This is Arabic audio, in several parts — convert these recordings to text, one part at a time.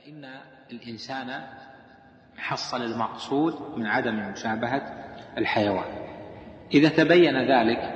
فإن الإنسان حصل المقصود من عدم مشابهة الحيوان. إذا تبين ذلك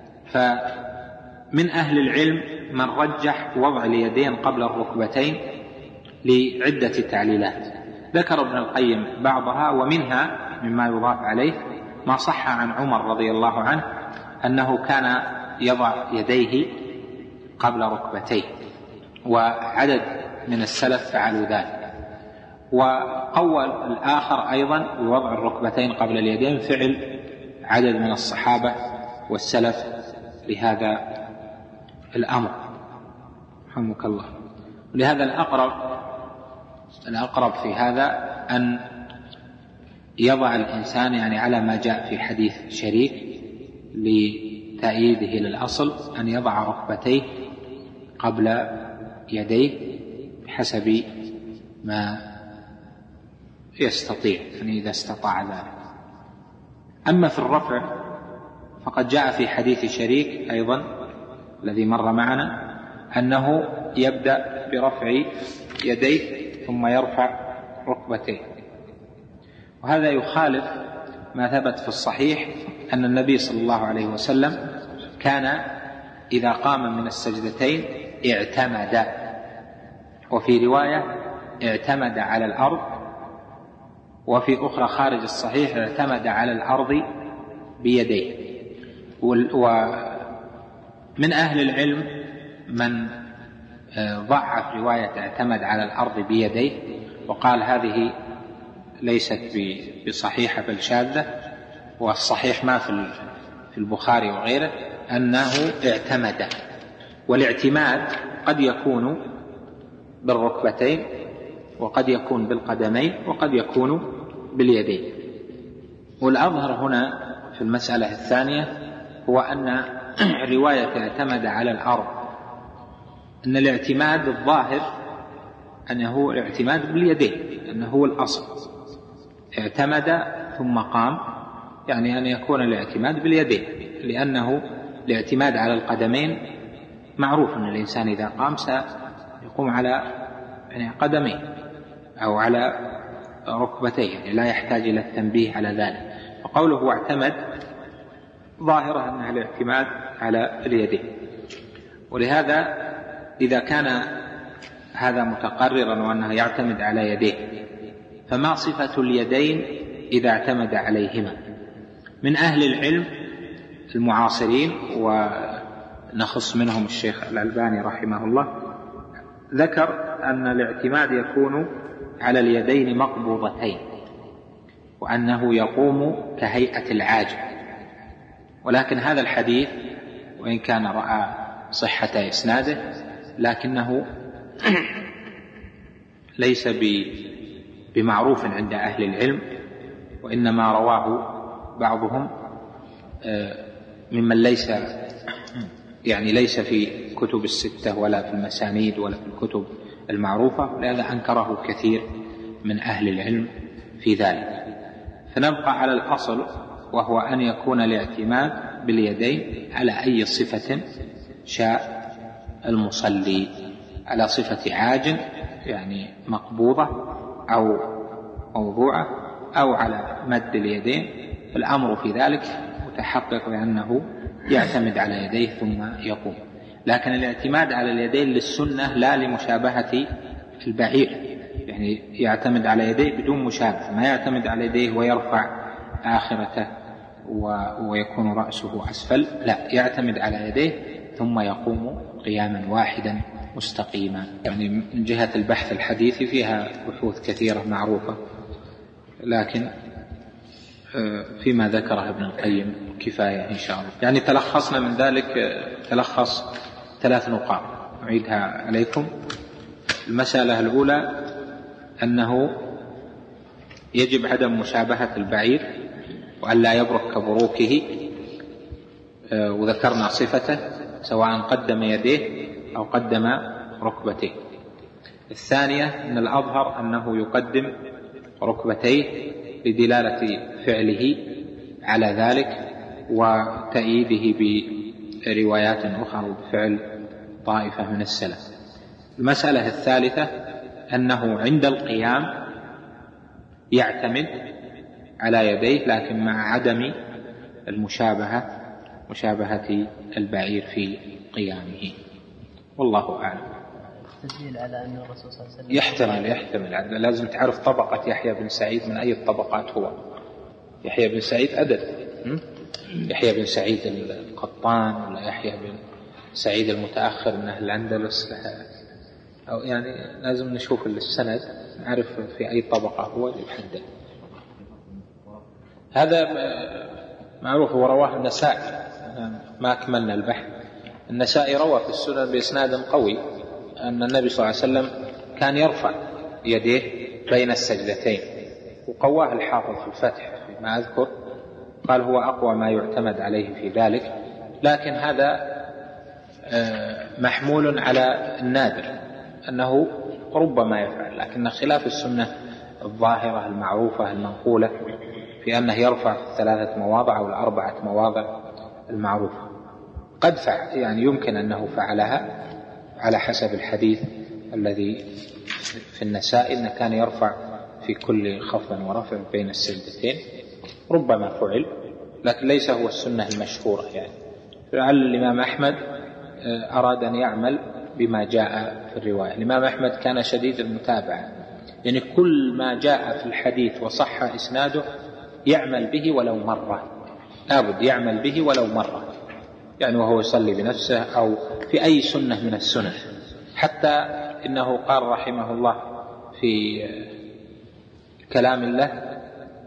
فمن أهل العلم من رجح وضع اليدين قبل الركبتين لعدة تعليلات، ذكر ابن القيم بعضها، ومنها مما يضاف عليه ما صح عن عمر رضي الله عنه أنه كان يضع يديه قبل ركبتيه، وعدد من السلف فعلوا ذلك. وقول الآخر أيضا بوضع الركبتين قبل اليدين فعل عدد من الصحابة والسلف لهذا الأمر رحمك الله. لهذا الأقرب في هذا أن يضع الإنسان يعني على ما جاء في حديث شريك لتأييده للأصل أن يضع ركبتيه قبل يديه بحسب ما يستطيع، يعني إذا استطاع ذلك. أما في الرفع فقد جاء في حديث شريك أيضا الذي مر معنا أنه يبدأ برفع يديه ثم يرفع ركبتيه، وهذا يخالف ما ثبت في الصحيح أن النبي صلى الله عليه وسلم كان إذا قام من السجدتين اعتمد، وفي رواية اعتمد على الأرض، وفي أخرى خارج الصحيح اعتمد على الأرض بيديه. ومن أهل العلم من ضعف رواية اعتمد على الأرض بيديه وقال هذه ليست بصحيحة بل شاذة، والصحيح ما في البخاري وغيره أنه اعتمد. والاعتماد قد يكون بالركبتين وقد يكون بالقدمين وقد يكون باليدين. والأظهر هنا في المسألة الثانية هو أن رواية اعتمد على الأرض أن الاعتماد الظاهر أنه الاعتماد باليدين، أنه هو الأصل. اعتمد ثم قام، يعني أن يكون الاعتماد باليدين، لأنه الاعتماد على القدمين معروف أن الإنسان إذا قام سيقوم على قدمين أو على ركبتيه، يعني لا يحتاج إلى التنبيه على ذلك. فقوله اعتمد ظاهرة أنها الاعتماد على اليدين. ولهذا إذا كان هذا متقررا وأنه يعتمد على يديه، فما صفة اليدين إذا اعتمد عليهما؟ من أهل العلم المعاصرين ونخص منهم الشيخ الألباني رحمه الله ذكر أن الاعتماد يكون على اليدين مقبوضتين، وأنه يقوم كهيئة العاجل. ولكن هذا الحديث وإن كان رأى صحة إسناده لكنه ليس بمعروف عند أهل العلم، وإنما رواه بعضهم ممن ليس في كتب الستة ولا في المسانيد ولا في الكتب المعروفة، لهذا أنكره كثير من أهل العلم في ذلك. فنبقى على الأصل، وهو أن يكون الاعتماد باليدين على أي صفة شاء المصلي، على صفة عاجل يعني مقبوضة أو موضوعة، أو على مد اليدين. فالأمر في ذلك متحقق بأنه يعتمد على يديه ثم يقوم. لكن الاعتماد على اليدين للسنة لا لمشابهة البعير، يعني يعتمد على يديه بدون مشابهة، ما يعتمد على يديه ويرفع آخرته ويكون رأسه أسفل، لا، يعتمد على يديه ثم يقوم قياما واحدا مستقيما. يعني من جهة البحث الحديثي فيها بحوث كثيرة معروفة، لكن فيما ذكره ابن القيم كفاية إن شاء الله. يعني تلخصنا من ذلك تلخص 3 نقاط أعيدها عليكم. المسألة الأولى أنه يجب عدم مشابهة البعير وأن لا يبرك كبروكه، وذكرنا صفته سواء قدم يديه أو قدم ركبتيه. الثانية أن الأظهر أنه يقدم ركبتيه لدلالة فعله على ذلك وتأييده بروايات أخرى بفعل طائفة من السلف. المسألة الثالثة أنه عند القيام يعتمد على يديه، لكن مع عدم مشابهة البعير في قيامه. والله أعلم. تدليل على أن الرسول صلى الله عليه وسلم يحتمل. لازم تعرف طبقة يحيى بن سعيد من أي الطبقات هو. يحيى بن سعيد أدب، يحيى بن سعيد القطان ولا يحيى بن سعيد المتأخر من أهل الأندلس، أو يعني لازم نشوف السند نعرف في أي طبقة هو يحدد. هذا معروف ورواه النسائي، ما أكملنا البحث. النسائي روى في السنن بإسناد قوي أن النبي صلى الله عليه وسلم كان يرفع يديه بين السجدتين، وقواه الحافظ في الفتح فيما أذكر، قال هو أقوى ما يعتمد عليه في ذلك. لكن هذا محمول على النادر أنه ربما يفعل، لكن خلاف السنة الظاهرة المعروفة المنقولة في أنه يرفع 3 مواضع أو 4 مواضع المعروفة. قد فعل، يعني يمكن أنه فعلها على حسب الحديث الذي في النسائي أنه كان يرفع في كل خفض ورفع بين السجدتين، ربما فعل، لكن ليس هو السنة المشهورة. يعني لعل الإمام أحمد أراد أن يعمل بما جاء في الرواية. الإمام أحمد كان شديد المتابعة، يعني كل ما جاء في الحديث وصح إسناده يعمل به ولو مرة، لابد يعمل به ولو مرة، يعني وهو يصلي بنفسه أو في أي سنة من السنن. حتى إنه قال رحمه الله في كلام الله،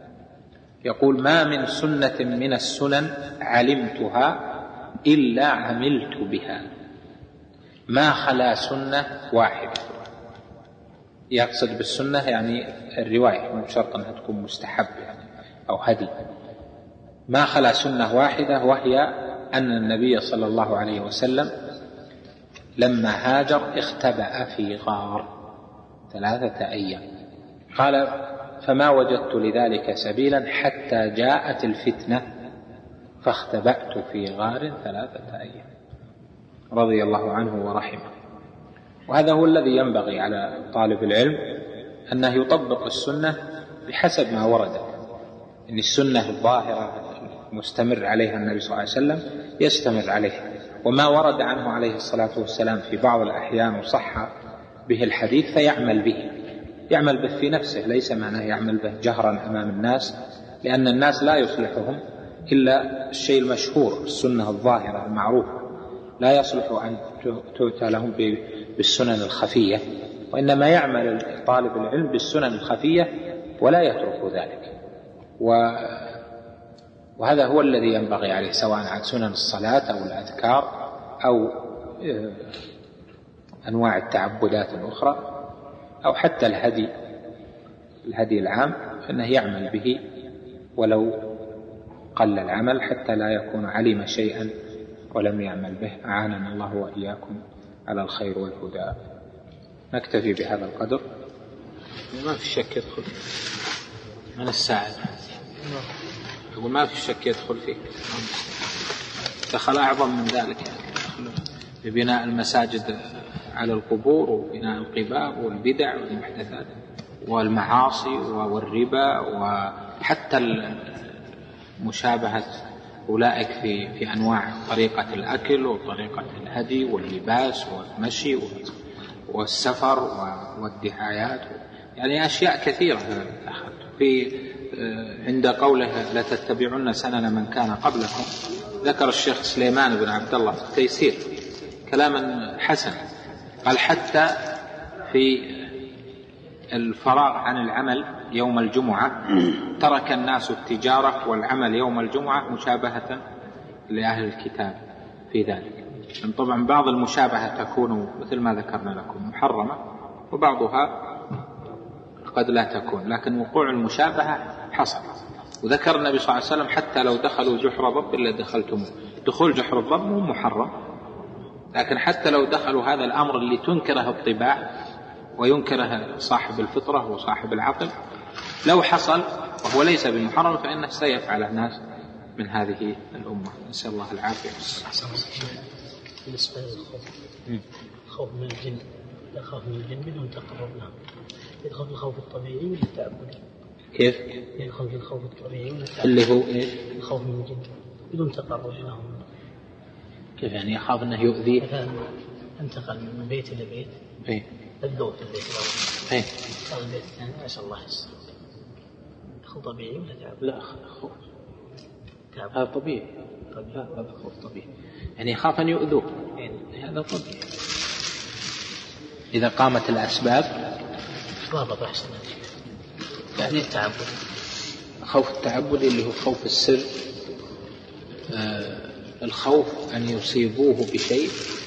يقول ما من سنة من السنن علمتها إلا عملت بها ما خلا سنة واحدة. يقصد بالسنة يعني الرواية، مو شرط أنها تكون مستحب يعني أو هدي. ما خلا سنة واحدة، وهي أن النبي صلى الله عليه وسلم لما هاجر اختبأ في غار 3 أيام. قال فما وجدت لذلك سبيلا حتى جاءت الفتنة فاختبأت في غار 3 أيام، رضي الله عنه ورحمه. وهذا هو الذي ينبغي على طالب العلم، أنه يطبق السنة بحسب ما وردت. إن السنة الظاهرة مستمر عليها النبي صلى الله عليه وسلم يستمر عليها، وما ورد عنه عليه الصلاة والسلام في بعض الأحيان وصح به الحديث فيعمل به، يعمل به في نفسه، ليس معناه يعمل به جهرا أمام الناس، لأن الناس لا يصلحهم إلا الشيء المشهور، السنة الظاهرة المعروفة، لا يصلح أن تؤتى لهم بالسنن الخفية، وإنما يعمل طالب العلم بالسنن الخفية ولا يترك ذلك. وهذا هو الذي ينبغي عليه، سواء عن سنن الصلاة أو الأذكار أو أنواع التعبدات الأخرى أو حتى الهدي العام، فإنه يعمل به ولو قل العمل حتى لا يكون علم شيئا ولم يعمل به. أعاننا الله وإياكم على الخير والهدى. نكتفي بهذا القدر. ما في شك يدخل من الساعد، يقول ما في شك يدخل فيه، دخل أعظم من ذلك، ببناء المساجد على القبور وبناء القباب والبدع والمحدثات والمعاصي والربا، وحتى مشابهة أولئك في أنواع طريقة الأكل وطريقة الهدي واللباس والمشي والسفر والدعايات، يعني أشياء كثيرة. عند قوله لتتبعن سنن من كان قبلكم، ذكر الشيخ سليمان بن عبد الله في التيسير كلاما حسنا، قال حتى في الفراغ عن العمل يوم الجمعة ترك الناس التجارة والعمل يوم الجمعة مشابهة لأهل الكتاب في ذلك. طبعا بعض المشابهة تكون مثل ما ذكرنا لكم محرمة، وبعضها قد لا تكون، لكن وقوع المشابهة حصل. وذكر النبي صلى الله عليه وسلم حتى لو دخلوا جحر ضب إلا دخلتموه، دخول جحر الضب مو محرم، لكن حتى لو دخلوا هذا الأمر اللي تنكره الطباع وينكره صاحب الفطرة وصاحب العقل، لو حصل وهو ليس بمحرم فإنه سيفعل الناس من هذه الأمة. نسأل الله العافية. بالنسبة للخوف من الجن يخاف من الجن بدون تقرب له، يدخل في الخوف الطبيعي ولا التعبدي؟ كيف؟ يدخل في الخوف الطبيعي ولا التعبدي؟ اللي هو إيه؟ الخوف من الجن بدون تقرب لهم. كيف يعني يخاف أنه يؤذيه؟ مثلا انتقل من بيت إلى بيت. إيه. الذوق في البيت الأول. إيه. انتقل البيت الثاني ما شاء الله يسر. خوف طبيعي ولا تعبدي؟ لا خوف. تعبدي. هذا طبيعي. هذا خوف طبيعي. يعني يخاف أن يؤذوه. هذا طبيعي. إذا قامت الأسباب. ضابط أحسن. يعني التعبد. خوف التعبد اللي هو خوف السر. الخوف أن يصيبوه بشيء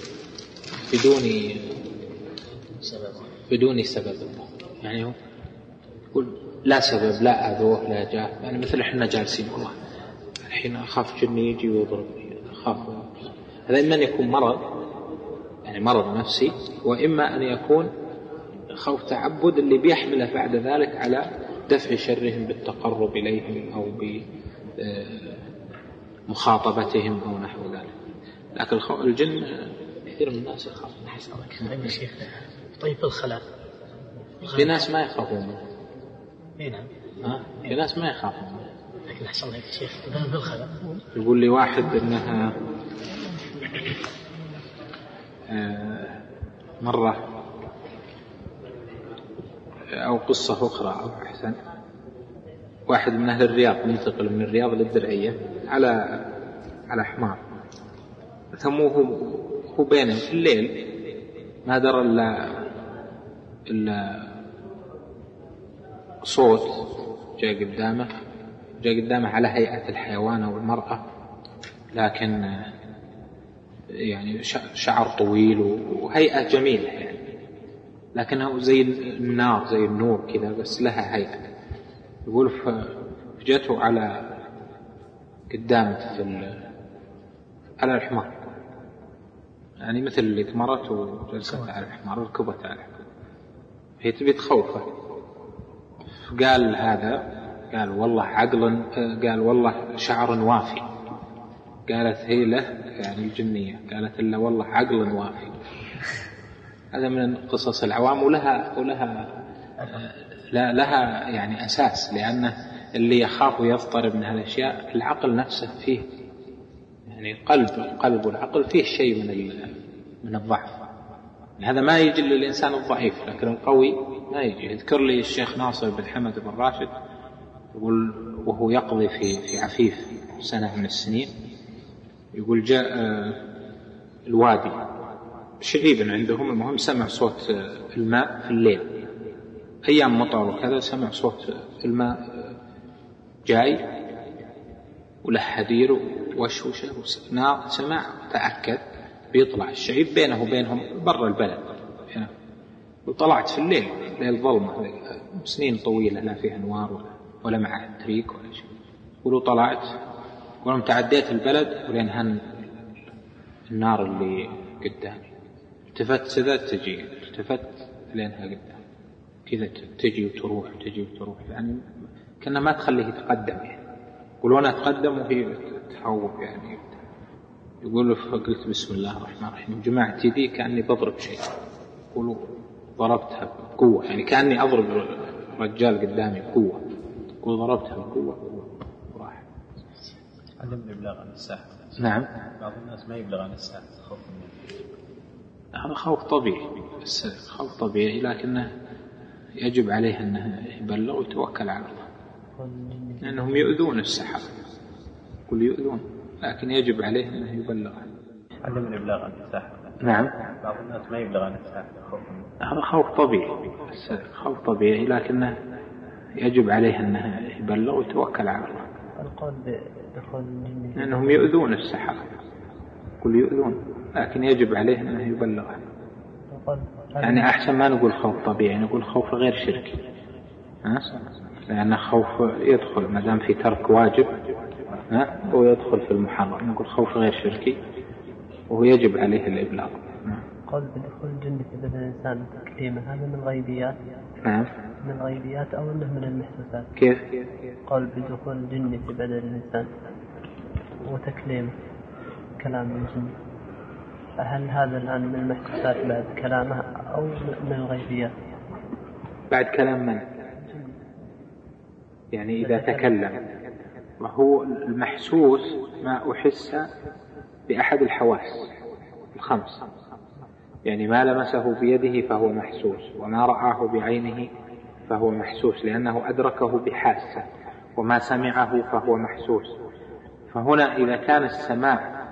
بدون سبب. يعني هو يقول لا سبب، لا أذوه، لا جاء. يعني مثل إحنا جالسين والله الحين أخاف جني يجي ويضربني، أخاف. هذا إما أن يكون مرض، يعني مرض نفسي، وإما أن يكون خوف تعبد اللي بيحمله بعد ذلك على دفع شرهم بالتقرب إليهم أو بمخاطبتهم أو نحو ذلك. لكن الجن كثير من الناس يخاف. طيب شيخ، طيب الخلاء في ناس ما يخافون منه. اي نعم. في ناس ما يخافون منه. لكن أحسن لك شيخ في الخلاء. يقول لي واحد إنها مرة أو قصة أخرى أو أحسن، واحد من أهل الرياض منتقل من الرياض للدرعية على حمار، ثم هو بينهم في الليل ما درى إلا صوت جاء قدامه على هيئة الحيوان أو المرأة، لكن يعني شعر طويل وهيئة جميلة يعني، لكنه زي النار زي النور كذا بس لها هيئة. يقول فجته على قدامه على الحمار، يعني مثل اللي تمرت وجلست على الحمار ركبت على الحمار، هي تبي تخوفه. قال والله قال والله شعر وافي. قالت هي له يعني الجنية، قالت إلا والله عقل وافي. هذا من قصص العوام لها يعني أساس، لأنه اللي يخاف ويضطرب من هالأشياء العقل نفسه فيه يعني القلب والعقل فيه شيء من الضعف. هذا ما يجي للإنسان الضعيف، لكن القوي ما يجي. يذكر لي الشيخ ناصر بن حمد بن راشد يقول وهو يقضي في عفيف سنة من السنين، يقول جاء الوادي شعيب عندهم، المهم سمع صوت الماء في الليل أيام مطر وكذا، سمع صوت الماء جاي وله حدير وشوشة نار، سمع تأكد بيطلع الشعيب بينه وبينهم برا البلد يعني. وطلعت في الليل ظلمة سنين طويلة لا فيها أنوار ولا معها تريك ولا شيء. ولو طلعت ولم تعديت البلد ولين النار اللي قدامي، التفت لينها قدام كذا تجي وتروح يعني كأنها ما تخليه يتقدم يعني. يقول وانا اتقدم وهي تحوف يعني. يقول فقلت بسم الله الرحمن الرحيم، جمعت يدي كأني بضرب شيء، يقولوا ضربتها بقوة يعني كأني أضرب رجال قدامي بقوة، يقول ضربتها بقوة وراح. عدم الإبلاغ عن الساحة. نعم. بعض الناس ما يبلغ عن الساحة خوف هذا خوف طبيعي، بس خوف طبيعي لكنه يجب عليه أنه يبلغ ويتوكل على الله، لأنهم يؤذون السحر، يقول يؤذون، لكن يجب عليه أنه يبلغ. عدم الإبلاغ عن الساحة. نعم. بعض الناس ما يبلغ عن الساحة خوف هذا خوف طبيعي، بس خوف طبيعي لكنه يجب عليه أنه يبلغ ويتوكل على الله. القول بدخول لأنهم يؤذون السحر، يقول يؤذون، لكن يجب عليه أنه يبلغ. يعني أحسن ما نقول خوف طبيعي، نقول خوف غير شركي، لأن خوف يدخل ما دام في ترك واجب ويدخل في المحرم، نقول خوف غير شركي وهو يجب عليه الإبلاغ. قول بدخول الجن في بدن الإنسان تكليمه، هذا من الغيبيات؟ نعم. من الغيبيات أو أنه من المحسوسات؟ كيف؟ قول بدخول الجن في بدن الإنسان وتكليمه كلام الجن، هل هذا الآن من المحسوسات بعد كلامه أو من الغيبيات؟ بعد كلام من؟ يعني إذا تكلم، وهو المحسوس ما أحس بأحد الحواس الخمس، يعني ما لمسه بيده فهو محسوس، وما رآه بعينه فهو محسوس لأنه أدركه بحاسة، وما سمعه فهو محسوس. فهنا إذا كان السماع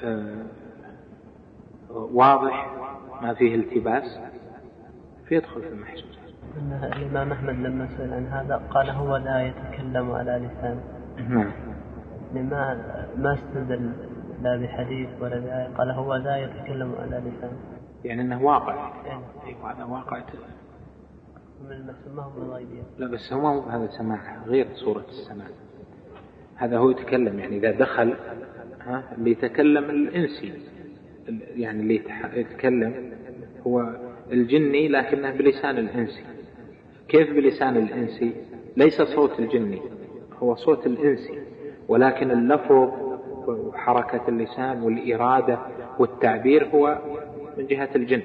واضح ما فيه التباس فيدخل في المحسوس. الإمام أحمد لما سئل عن هذا قال هو لا يتكلم على لسانه. ما استدل لا بحديث ولا بآية، قال هو لا يتكلم على لسانه، يعني أنه واقع. هذا واقع من المسمى من الغيبيات. لا بس هو هذا سماع غير صورة السماع، هذا هو يتكلم. يعني إذا دخل اللي يتكلم الإنسي، يعني اللي يتكلم هو الجني لكنه بلسان الإنسي. كيف بلسان الإنسي؟ ليس صوت الجني، هو صوت الإنسي، ولكن اللفظ وحركة اللسان والإرادة والتعبير هو من جهة الجن.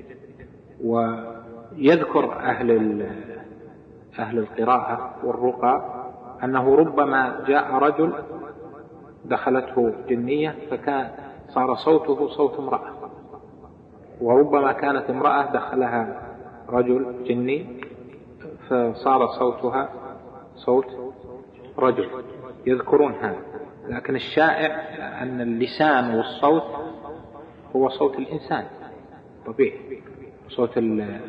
ويذكر أهل القراءة والرقى أنه ربما جاء رجل دخلته جنية فكان صار صوته صوت امرأة، وربما كانت امرأة دخلها رجل جني فصار صوتها صوت رجل، يذكرون هذا. لكن الشائع أن اللسان والصوت هو صوت الإنسان طبيعي، صوت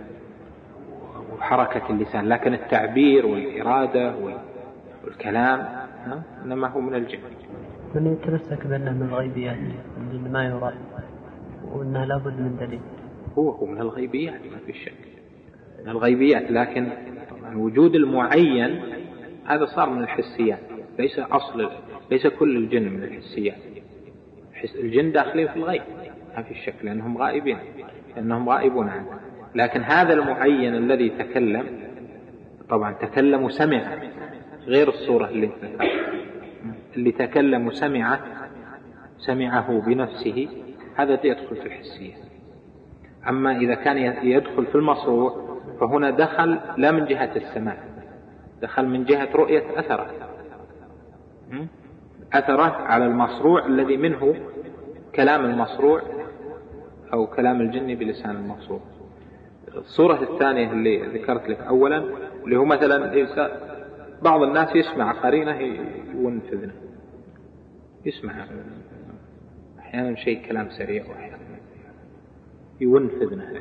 وحركة اللسان، لكن التعبير والإرادة والكلام إنما هو من الجن. من يتمسك بأنه من الغيبيات ما يرى وأنه لابد من دليل. هو من الغيبيات ما في شك، من الغيبيات، لكن وجود المعين هذا صار من الحسيات، ليس كل الجن من الحسيات. الجن داخلين في الغيب ما في شك، لأنهم غائبون عنه. لكن هذا المعين الذي تكلم، طبعا تكلم وسمع غير الصورة اللي تكلم سمعه بنفسه، هذا يدخل في الحسية. أما إذا كان يدخل في المصروع فهنا دخل لا من جهة السماع، دخل من جهة رؤية أثره على المصروع الذي منه كلام المصروع أو كلام الجن بلسان المصروع. الصورة الثانية اللي ذكرت لك أولا اللي هو مثلا بعض الناس يسمع قرينة ينفذنا، يسمع أحيانا شيء كلام سريع وأحيانا ينفذنا،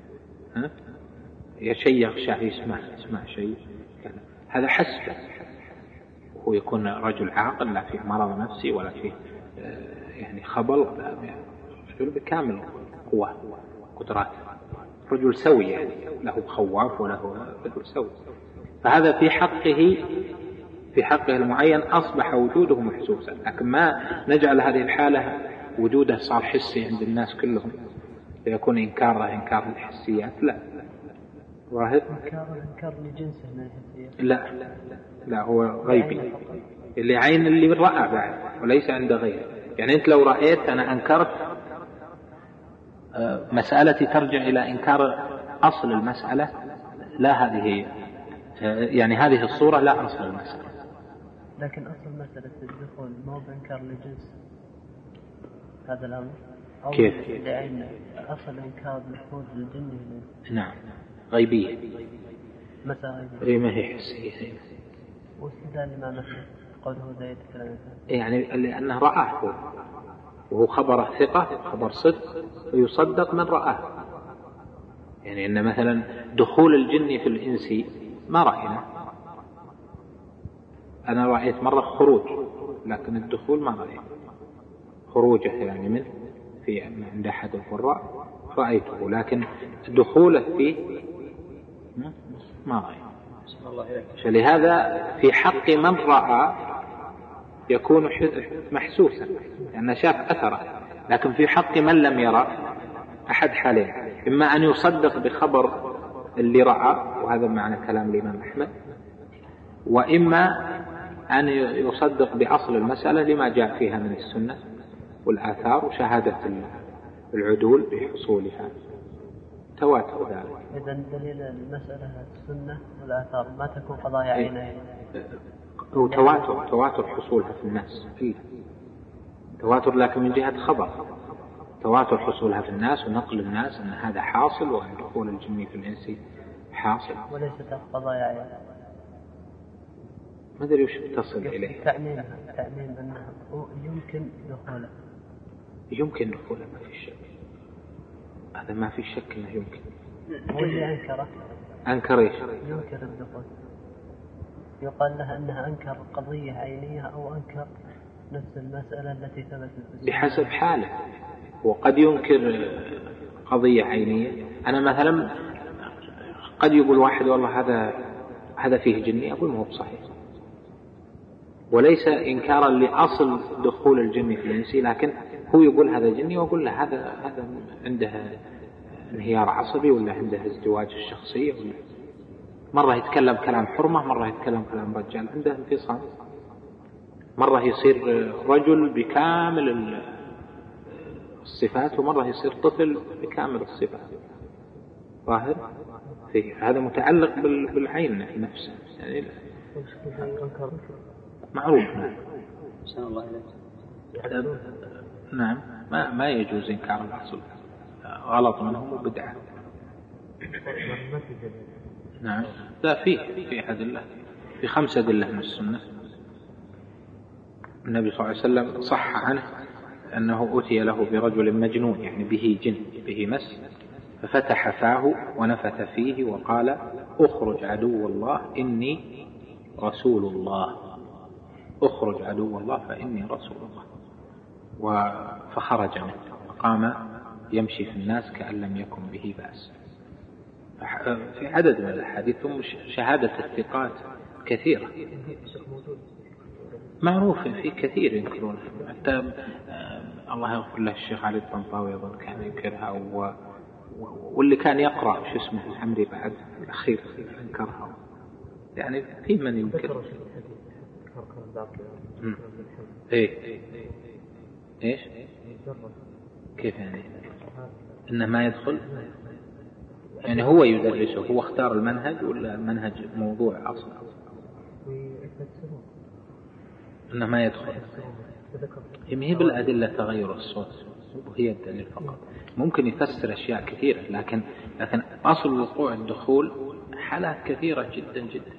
شيء يغشى يسمع شيء، هذا حسبه، وهو يكون رجل عاقل لا فيه مرض نفسي ولا فيه يعني خبل، رجل بكامل قوة قدرات، رجل سوي، يعني له خواف وله رجل سوي. فهذا في حقه المعين أصبح وجوده محسوسا، لكن ما نجعل هذه الحالة وجوده صار حسي عند الناس كلهم فيكون إنكاره إنكار الحسيات. لا، ظاهر إنكار لجنسه من الحسيات. لا هو غيبي، اللي عين اللي رأى بعد وليس عند غيره. يعني أنت لو رأيت أنا أنكرت، مسألتي ترجع إلى إنكار أصل المسألة، لا هذه يعني هذه الصورة لا أصل المسألة. لكن أصل مسألة الدخول ما هو بإنكار لجنس هذا الأمر، أو كيف؟ لأن أصل إنكار دخول الجن. نعم غيبية، مسألة غيبية ما هي حسية. واستدلال الإمام أحمد قوله ذا يتكلم، يعني لأنه رآه وهو خبر ثقة، خبر صدق، ويصدق من رآه. يعني أن مثلا دخول الجن في الإنس ما رأينا، أنا رأيت مرة خروج لكن الدخول ما رأيت خروجه، يعني من في عند أحد القراء رأيته، لكن دخوله فيه ما رأيت. فلهذا في حق من رأى يكون محسوسا لأنه شاف أثره، لكن في حق من لم يرى أحد حالين، إما أن يصدق بخبر اللي رأى وهذا معنى كلام الإمام أحمد، وإما أن يصدق بأصل المسألة لما جاء فيها من السنة والآثار وشهادة العدول بحصولها. تواتر ذلك. إذا دليل المسألة السنة والآثار ما تكون قضايا عينين. هو تواتر حصولها في الناس فيه تواتر، لكن من جهة خبر، تواتر حصولها في الناس ونقل الناس أن هذا حاصل وأن دخول الجن في الإنس حاصل، وليست قضايا عينين. ما أدري وش تصل إليه. تعميم أنه يمكن دخوله ما في شك، هذا ما في شك أنه يمكن. هو اللي أنكر إيش؟ ينكر الدخول، يقال له أنها أنكر قضية عينية أو أنكر نفس المسألة التي ثبتت بحسب حاله. وقد ينكر قضية عينية. أنا مثلا قد يقول واحد والله هذا فيه جني، أقول ما هو بصحيح، وليس إنكارا لأصل دخول الجن في الإنس، لكن هو يقول هذا جني وأقول له هذا عنده انهيار عصبي ولا عنده ازدواج الشخصية، ولا مرة يتكلم كلام حرمة، مرة يتكلم كلام رجال، عنده انفصام، مرة يصير رجل بكامل الصفات ومرة يصير طفل بكامل الصفات. ظاهر فيه هذا متعلق بالعين نفسه، يعني معروف. نعم ما يجوز إنكار الأصل، غلط منهم وبدعة. نعم لا في أدلة، في 5 أدلة من السنة. النبي صلى الله عليه وسلم صح عنه أنه أتي له برجل مجنون، يعني به جن به مس، ففتح فاه ونفث فيه وقال أخرج عدو الله إني رسول الله، أخرج عدو الله فإني رسول الله. فخرج منه وقام يمشي في الناس كأن لم يكن به بأس. في عدد من الحديث. ثم شهادة الثقات كثيرة معروف، في كثير ينكرون. حتى الله يغفر له الشيخ علي الطنطاوي يظن كان ينكرها، واللي كان يقرأ شو اسمه الحمري بعد الأخير ينكرها، يعني في من ينكر. إيش كيف يعني إنه ما يدخل؟ يعني هو يدرسه، هو اختار المنهج ولا المنهج موضوع أصلا إنه ما يدخل؟ هي بالأدلة تغير الصوت وهي الدليل فقط. ممكن يفسر أشياء كثيرة، لكن أصل وقوع الدخول حالات كثيرة جدا جدا.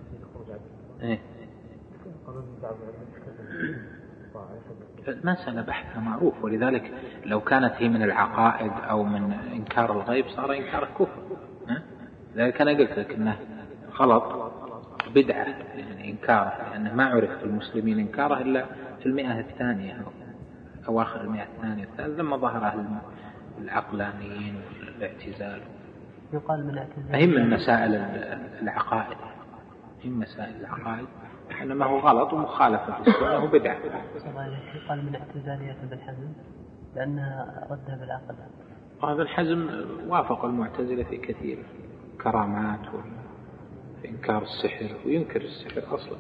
المسألة بحثها معروف، ولذلك لو كانت هي من العقائد أو من إنكار الغيب صار إنكار الكفر. لذلك أنا قلت لك إنه غلط بدعة يعني إنكاره، لأنه ما عرف في المسلمين إنكاره إلا في 100 الثانية، أواخر 100 الثانية الثالثة، لما ظهر أهل العقلانيين والاعتزال. يقال من الاعتزال فهم من مسائل العقائد، هم مسائل العقائد إنما هو غلط ومخالفة السنة وبدعة. يقال من اعتزالية ابن حزم لأنها ردها بالعقل. ابن حزم وافق المعتزلة في كثير، كرامات في إنكار السحر، وينكر السحر أصلا.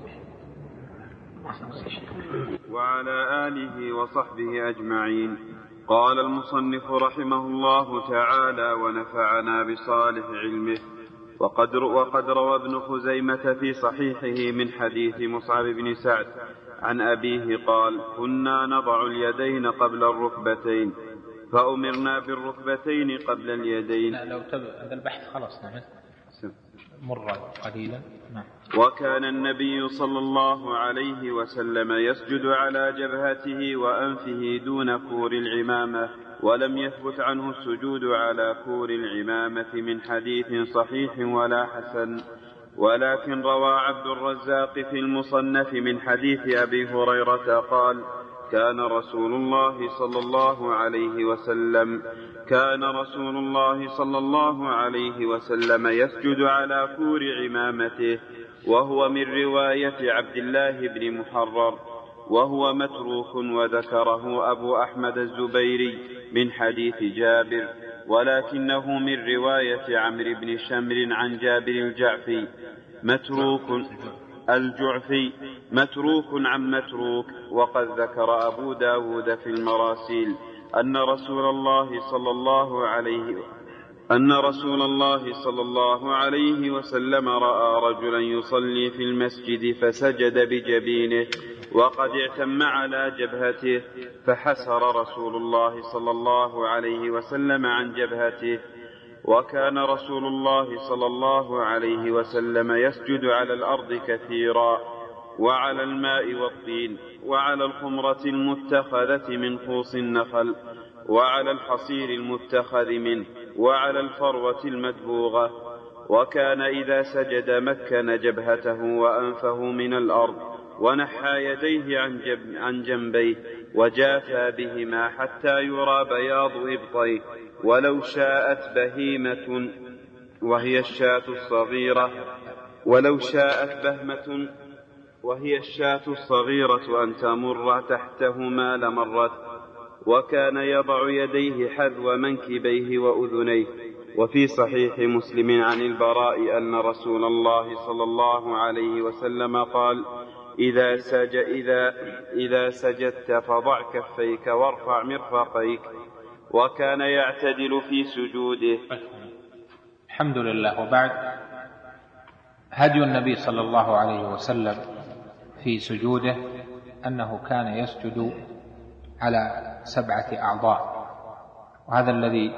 وعلى آله وصحبه أجمعين. قال المصنف رحمه الله تعالى ونفعنا بصالح علمه. وقد روى ابن خزيمة في صحيحه من حديث مصعب بن سعد عن أبيه قال: كنا نضع اليدين قبل الركبتين فأمرنا بالركبتين قبل اليدين. لو هذا البحث خلاص مر قليلا. وكان النبي صلى الله عليه وسلم يسجد على جبهته وأنفه دون كور العمامة، ولم يثبت عنه السجود على كور العمامة من حديث صحيح ولا حسن، ولكن روى عبد الرزاق في المصنف من حديث أبي هريرة قال: كان رسول الله صلى الله عليه وسلم يسجد على كور عمامته، وهو من رواية عبد الله بن محرر، وهو متروك، وذكره أبو أحمد الزبيري من حديث جابر، ولكنه من رواية عمرو بن شمر عن جابر الجعفي متروك عن متروك. وقد ذكر أبو داود في المراسيل أن رسول الله صلى الله عليه أن رسول الله صلى الله عليه وسلم رأى رجلا يصلي في المسجد فسجد بجبينه وقد اعتم على جبهته، فحسر رسول الله صلى الله عليه وسلم عن جبهته. وكان رسول الله صلى الله عليه وسلم يسجد على الأرض كثيرا، وعلى الماء والطين، وعلى الخمرة المتخذة من خوص النخل، وعلى الحصير المتخذ منه، وعلى الفروة المدبوغة. وكان إذا سجد مكن جبهته وأنفه من الأرض، ونحى يديه عن جنبيه، وجافى بهما حتى يرى بياض إبطيه، ولو شاءت بهيمة وهي الشاة الصغيرة أن تمر تحتهما لمرت. وكان يضع يديه حذو منكبيه وأذنيه. وفي صحيح مسلم عن البراء أن رسول الله صلى الله عليه وسلم قال: إذا سجدت فضع كفيك وارفع مرفقيك. وكان يعتدل في سجوده. الحمد لله. وبعد، هدي النبي صلى الله عليه وسلم في سجوده أنه كان يسجد على 7 أعضاء، وهذا الذي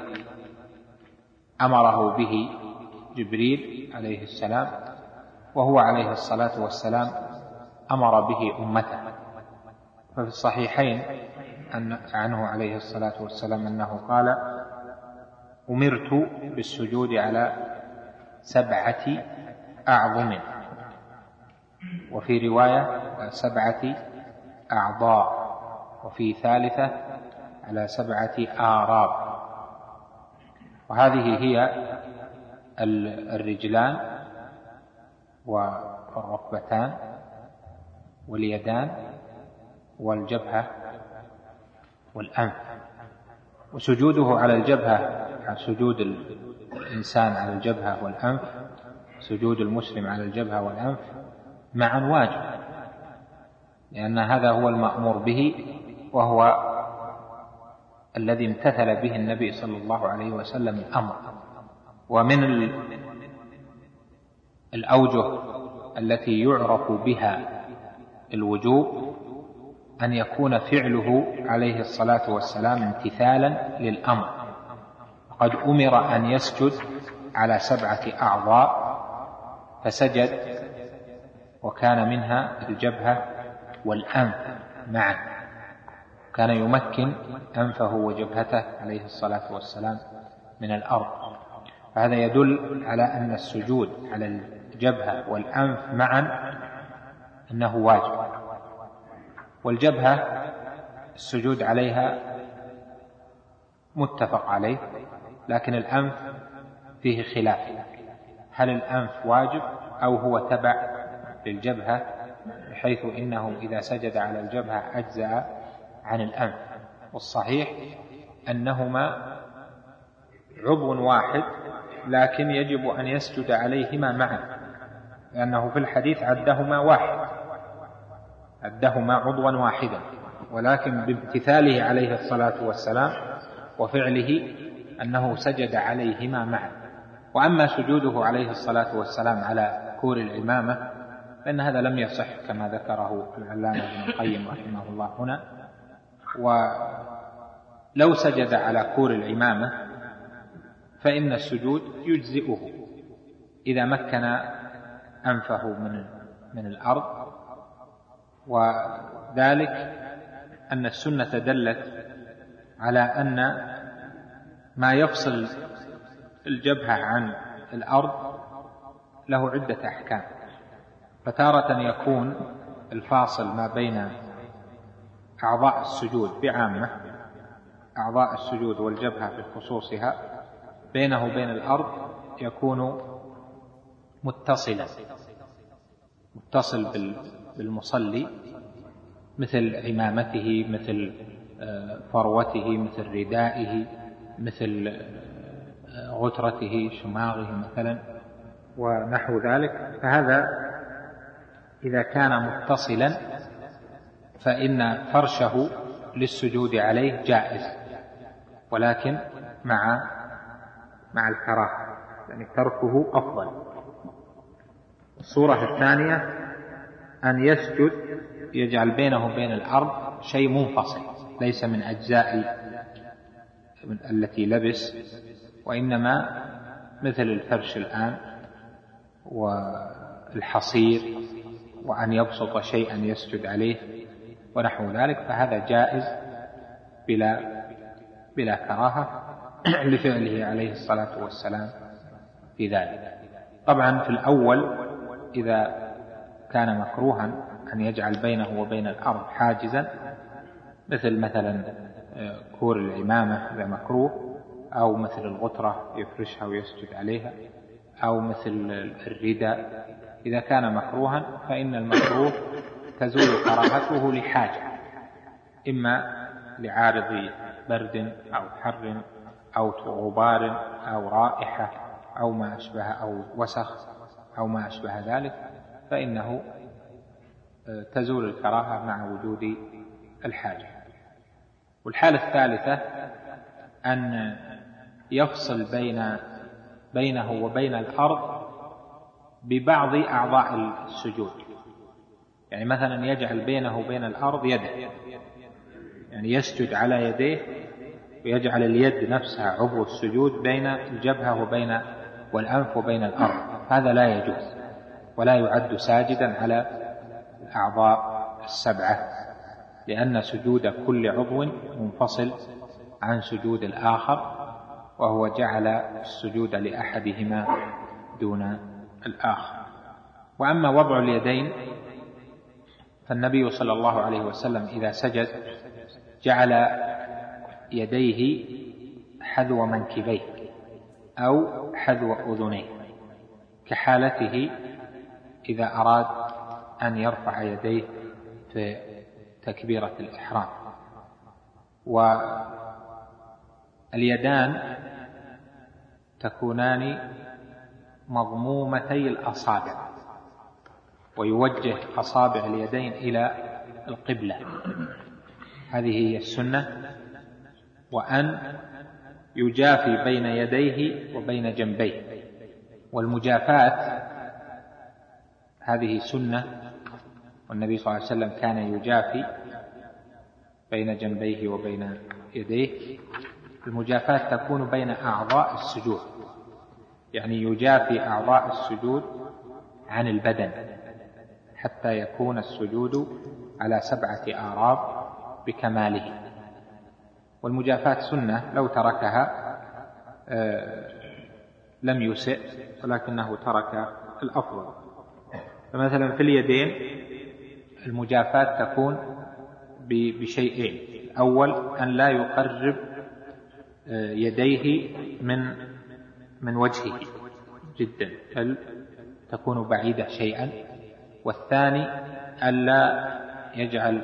أمره به جبريل عليه السلام، وهو عليه الصلاة والسلام أمر به أمته. ففي الصحيحين عنه عليه الصلاة والسلام أنه قال: أمرت بالسجود على 7 أعظم، وفي رواية 7 أعضاء، وفي ثالثة على 7 آراب. وهذه هي الرجلان والركبتان واليدان والجبهة والأنف. وسجوده على الجبهة، سجود الإنسان على الجبهة والأنف، سجود المسلم على الجبهة والأنف معا واجب، لأن هذا هو المأمور به، وهو الذي امتثل به النبي صلى الله عليه وسلم الأمر. ومن الأوجه التي يعرف بها الوجوب أن يكون فعله عليه الصلاة والسلام امتثالا للأمر. قد أمر أن يسجد على 7 أعضاء فسجد، وكان منها الجبهة والأنف معا، كان يمكن أنفه وجبهته عليه الصلاة والسلام من الأرض. فهذا يدل على أن السجود على الجبهة والأنف معا أنه واجب. والجبهة السجود عليها متفق عليه، لكن الأنف فيه خلاف، هل الأنف واجب أو هو تبع للجبهة، بحيث إنه إذا سجد على الجبهة أجزأ عن الأنف. والصحيح أنهما عضو واحد، لكن يجب أن يسجد عليهما معا، لأنه في الحديث عدهما عضوا واحدا، ولكن بامتثاله عليه الصلاة والسلام وفعله أنه سجد عليهما معا. وأما سجوده عليه الصلاة والسلام على كور العمامة فإن هذا لم يصح كما ذكره العلامة ابن القيم رحمه الله هنا. ولو سجد على كور العمامة فإن السجود يجزئه إذا مكن أنفه من الأرض، وذلك أن السنة دلت على أن ما يفصل الجبهة عن الأرض له عدة أحكام. فتارة يكون الفاصل ما بين أعضاء السجود بعامة، أعضاء السجود والجبهة بخصوصها، بينه وبين الأرض يكون متصل بالمصلي، مثل عمامته، مثل فروته، مثل ردائه، مثل غترته، شماغه مثلا، ونحو ذلك. فهذا إذا كان متصلا فإن فرشه للسجود عليه جائز، ولكن مع مع الكراهة، يعني تركه أفضل. الصورة الثانية أن يسجد يجعل بينه وبين الأرض شيء منفصل ليس من أجزاء التي لبس، وإنما مثل الفرش الآن والحصير، وأن يبسط شيئا يسجد عليه ونحو ذلك، فهذا جائز بلا كراهة لفعله عليه الصلاة والسلام في ذلك. طبعا في الأول إذا كان مكروها أن يجعل بينه وبين الأرض حاجزا، مثلا كور العمامة هذا مكروه، أو مثل الغترة يفرشها ويسجد عليها، أو مثل الرداء، إذا كان مكروها فإن المكروه تزول كراهته لحاجة، إما لعارض برد أو حر أو غبار أو رائحة أو ما أشبه أو وسخ أو ما أشبه ذلك، فإنه تزول الكراهة مع وجود الحاجة. والحالة الثالثة أن يفصل بينه وبين الأرض ببعض أعضاء السجود، يعني مثلا يجعل بينه وبين الأرض يده، يعني يسجد على يديه ويجعل اليد نفسها عضو السجود بين الجبهة والأنف وبين الأرض، هذا لا يجوز ولا يعد ساجدا على الأعضاء السبعة، لأن سجود كل عضو منفصل عن سجود الآخر، وهو جعل السجود لأحدهما دون الآخر. وأما وضع اليدين فالنبي صلى الله عليه وسلم إذا سجد جعل يديه حذو منكبيه أو حذو أذنيه، كحالته إذا أراد أن يرفع يديه في تكبيرة الإحرام. واليدان تكونان مضمومتي الأصابع، ويوجه أصابع اليدين إلى القبلة، هذه هي السنة، وأن يجافي بين يديه وبين جنبيه، والمجافاة هذه سنة، والنبي صلى الله عليه وسلم كان يجافي بين جنبيه وبين يديه. المجافاة تكون بين أعضاء السجود، يعني يجافي أعضاء السجود عن البدن حتى يكون السجود على 7 آراب بكماله. والمجافاة سنة، لو تركها لم يسئ، ولكنه ترك الأفضل. فمثلا في اليدين المجافاة تكون بشيئين: الأول أن لا يقرب يديه من وجهه جدا، بل تكون بعيدة شيئا. والثاني أن لا يجعل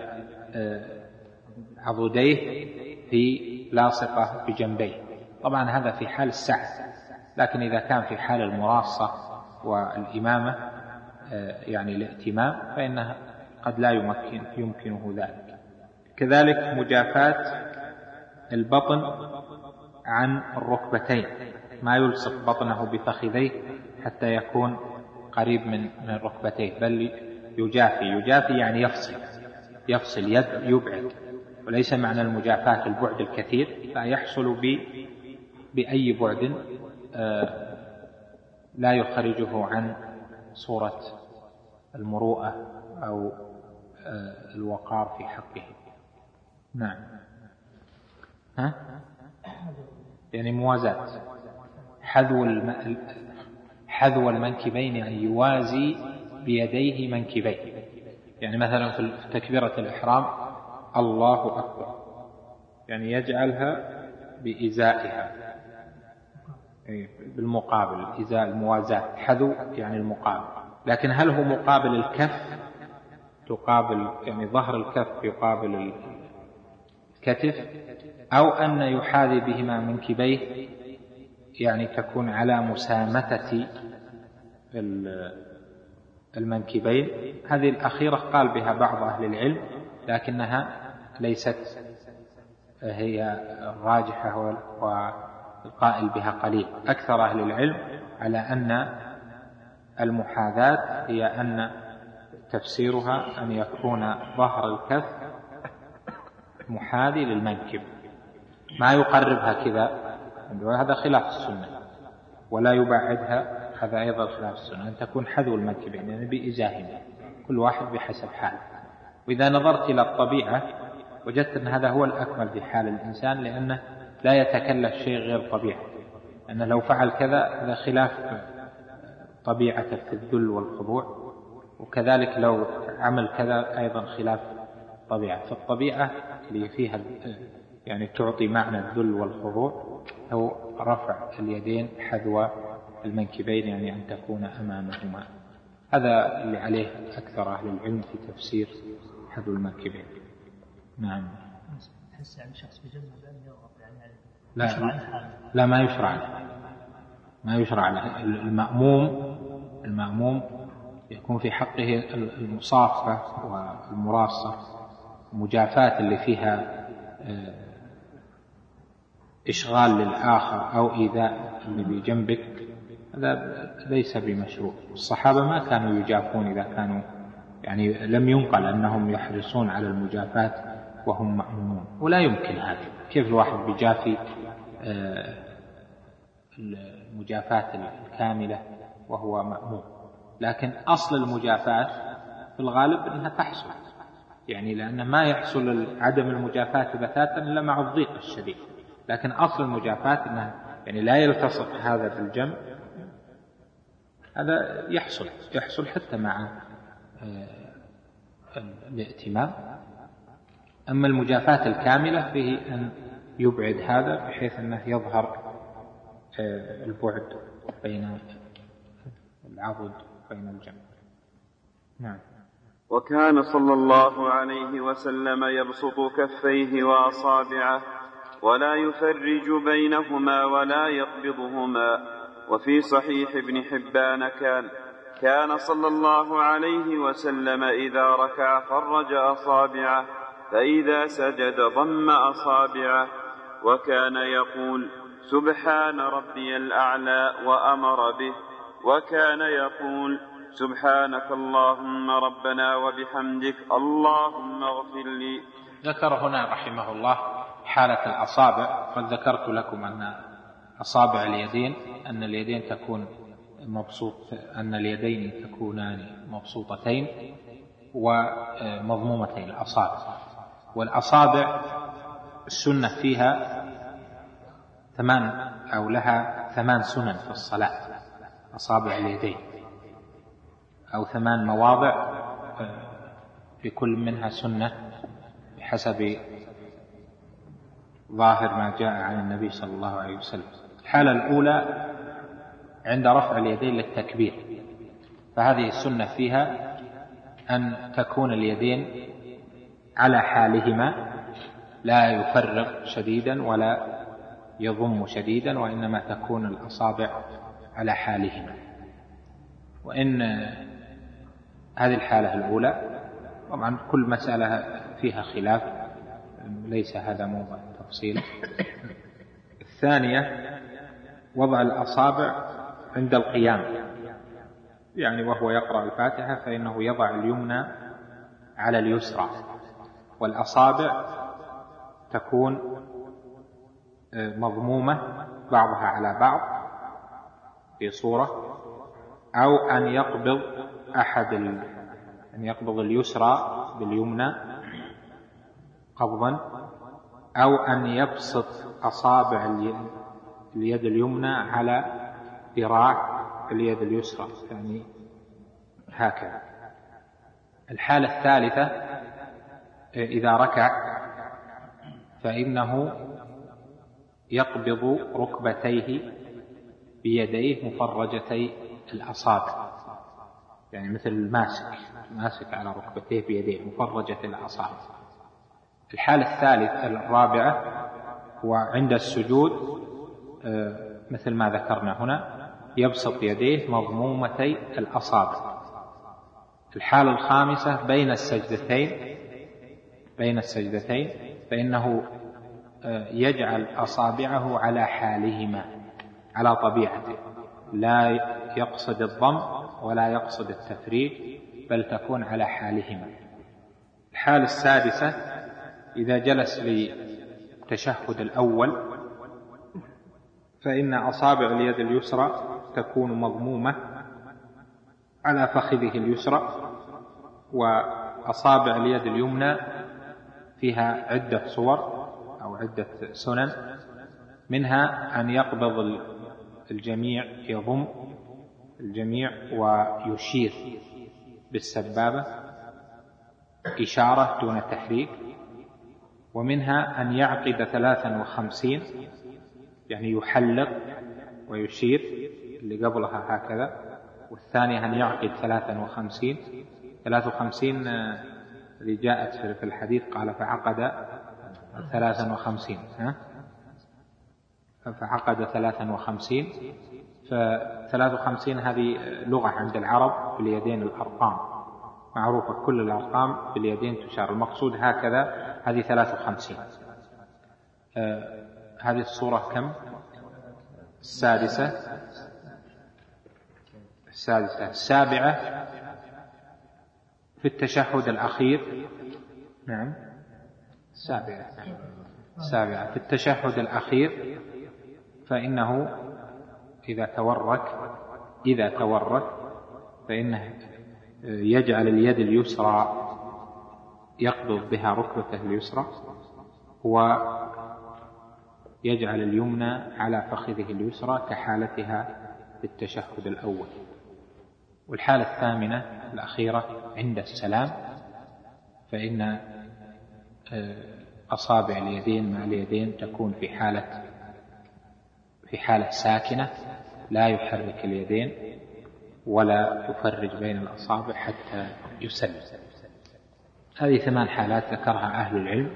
عضديه في لاصقة بجنبيه، طبعا هذا في حال السعة، لكن إذا كان في حال المراصة والإمامة يعني الائتمام فإنها قد لا يمكنه ذلك. كذلك مجافاة البطن عن الركبتين، ما يلصق بطنه بفخذيه حتى يكون قريب من الركبتين، بل يجافي يعني يفصل يبعد، وليس معنى المجافاة البعد الكثير، لا يحصل بأي بعد لا يخرجه عن صورة المروءة أو الوقار في حقه. نعم. يعني موازاة، حذو المنكبين، يعني يوازي بيديه منكبيه، يعني مثلا في تكبيرة الإحرام الله أكبر، يعني يجعلها بإزائها، يعني بالمقابل، إزاء الموازاة، حذو يعني المقابل. لكن هل هو مقابل الكف، تقابل يعني ظهر الكف يقابل الكتف، أو أن يحاذي بهما منكبيه، يعني تكون على مسامتة المنكبين؟ هذه الأخيرة قال بها بعض أهل العلم، لكنها ليست هي الراجحة القائل بها قليل. أكثر أهل العلم على أن المحاذاة هي أن تفسيرها أن يكون ظهر الكف محاذي للمنكب، ما يقربها كذا، وهذا خلاف السنة، ولا يبعدها، هذا أيضا خلاف السنة، أن تكون حذو المنكبين يعني بإزاهما، كل واحد بحسب حاله. وإذا نظرت إلى الطبيعة وجدت أن هذا هو الأكمل في حال الإنسان، لأنه لا يتكلف شيء غير طبيعي، أنه لو فعل كذا هذا خلاف طبيعته في الذل والخضوع، وكذلك لو عمل كذا أيضا خلاف طبيعة. فالطبيعة اللي فيها يعني تعطي معنى الذل والخضوع هو رفع اليدين حذو المنكبين، يعني أن تكون أمامهما. هذا اللي عليه أكثر أهل العلم في تفسير حذو المنكبين. نعم. تحس يعني شخص بجنب بأن يضغط يعني عليه؟ لا ما يشرع، ما يشرع. المأموم يكون في حقه المصافة والمراصة، المجافاة اللي فيها إشغال للآخر أو إيذاء اللي بجنبك، هذا ليس بمشروع. الصحابة ما كانوا يجافون إذا كانوا يعني لم ينقل أنهم يحرصون على المجافاة وهم مأمومون، ولا يمكن هذا. كيف الواحد بيجافي المجافاة الكاملة وهو مأموم؟ لكن أصل المجافاة في الغالب أنها تحصل، يعني لأن ما يحصل عدم المجافاة بتاتا إلا مع الضيق الشديد، لكن أصل المجافاة أنها يعني لا يلتصق هذا بالجنب، هذا يحصل حتى مع الائتمام. أما المجافاة الكاملة فيه أن يبعد هذا بحيث أنه يظهر البعد بين العضد وبين الجنب. نعم. وكان صلى الله عليه وسلم يبسط كفيه وأصابعه ولا يفرج بينهما ولا يقبضهما. وفي صحيح ابن حبان كان صلى الله عليه وسلم إذا ركع فرج أصابعه، فإذا سجد ضم أصابعه، وكان يقول سبحان ربي الأعلى وأمر به، وكان يقول سبحانك اللهم ربنا وبحمدك اللهم اغفر لي. ذكر هنا رحمه الله حالة الأصابع، قد ذكرت لكم أن أصابع اليدين أن اليدين تكون أن اليدين تكونان مبسوطتين ومضمومتين الأصابع. والأصابع السنة فيها لها 8 سنن في الصلاة، أصابع اليدين، أو 8 مواضع في كل منها سنة بحسب ظاهر ما جاء عن النبي صلى الله عليه وسلم. الحالة الأولى عند رفع اليدين للتكبير، فهذه السنة فيها أن تكون اليدين على حالهما، لا يفرغ شديدا ولا يضم شديدا، وإنما تكون الأصابع على حالهما. وإن هذه الحالة الأولى، طبعا كل مسألة فيها خلاف، ليس هذا موضع تفصيل. الثانية وضع الأصابع عند القيام، يعني وهو يقرأ الفاتحة فإنه يضع اليمنى على اليسرى، والأصابع تكون مضمومة بعضها على بعض في صورة، أو أن يقبض اليسرى باليمنى قبضا، أو أن يبسط أصابع اليد اليمنى على ذراع اليد اليسرى، يعني هكذا. الحالة الثالثة إذا ركع فإنه يقبض ركبتيه بيديه مفرجتي الأصابع، يعني مثل الماسك على ركبتيه بيديه مفرجة الأصابع. الحالة الرابعة هو عند السجود، مثل ما ذكرنا هنا، يبسط يديه مضمومتي الأصابع. الحالة الخامسة بين السجدتين فإنه يجعل أصابعه على حالهما، على طبيعته، لا يقصد الضم ولا يقصد التفريق، بل تكون على حالهما. الحالة السادسة إذا جلس للتشهد الأول فإن أصابع اليد اليسرى تكون مضمومة على فخذه اليسرى، وأصابع اليد اليمنى فيها عدة صور أو عدة سنن، منها أن يقبض الجميع، يضم الجميع ويشير بالسبابة إشارة دون تحريك، ومنها أن يعقد 53 يعني يحلق ويشير اللي قبلها هكذا، والثانية أن يعقد 53 اللي جاءت في الحديث قال فعقد 53 فعقد 53. ف53 هذه لغة عند العرب باليدين الأرقام معروفة، كل الأرقام باليدين تشار، المقصود هكذا. هذه 53. هذه الصورة كم؟ السادسة. السابعة في التشهد الأخير. نعم السابعة في التشهد الأخير، فإنه إذا تورك فإنه يجعل اليد اليسرى يقبض بها ركبته اليسرى، ويجعل اليمنى على فخذه اليسرى كحالتها في التشهد الأول. والحالة الثامنة الأخيرة عند السلام، فإن أصابع اليدين مع اليدين تكون في حالة ساكنة، لا يحرك اليدين ولا يفرج بين الأصابع حتى يسلم. هذه 8 حالات ذكرها أهل العلم،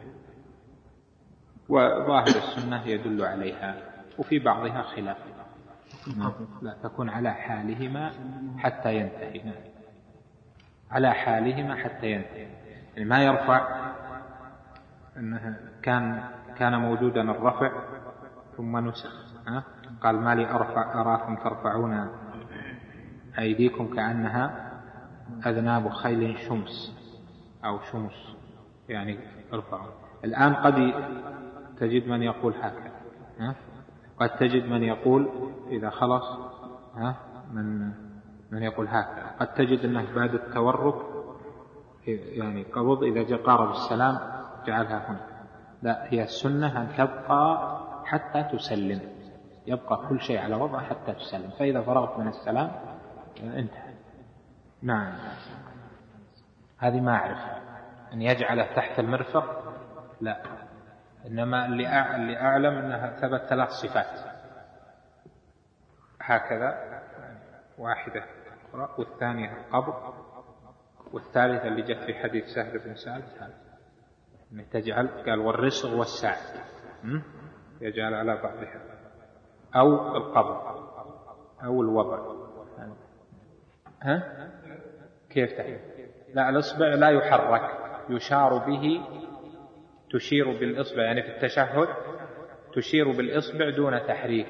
وظاهر السنة يدل عليها، وفي بعضها خلاف. لا تكون على حالهما حتى ينتهي، على حالهما حتى ينتهي، يعني ما يرفع. أنه كان موجودا الرفع ثم نسخ، قال ما لي أراكم ترفعون أيديكم كأنها أذناب خيل شمس أو شمس، يعني ارفعوا. الآن قد تجد من يقول هكذا، قد تجد من يقول إذا خلص من يقول هكذا، قد تجد أنه بعد التورك يعني قبض إذا جاء قارب السلام جعلها هنا. لا، هي السنة أن تبقى حتى تسلم، يبقى كل شيء على وضعه حتى تسلم، فإذا فرغت من السلام انتهى. نعم، هذه ما أعرف أن يجعله تحت المرفق، لا، إنما اللي أعلم أنها ثبت 3 صفات هكذا، واحدة والثانية القبض، والثالثة اللي جت في حديث سهل بن سعد أن تجعل، قال والرسغ والسعد، يجعل على بعضها، أو القبض أو الوضع. كيف تحرك؟ لا، الإصبع لا يحرك، يشار به، تشير بالإصبع، يعني في التشهد تشير بالإصبع دون تحريك.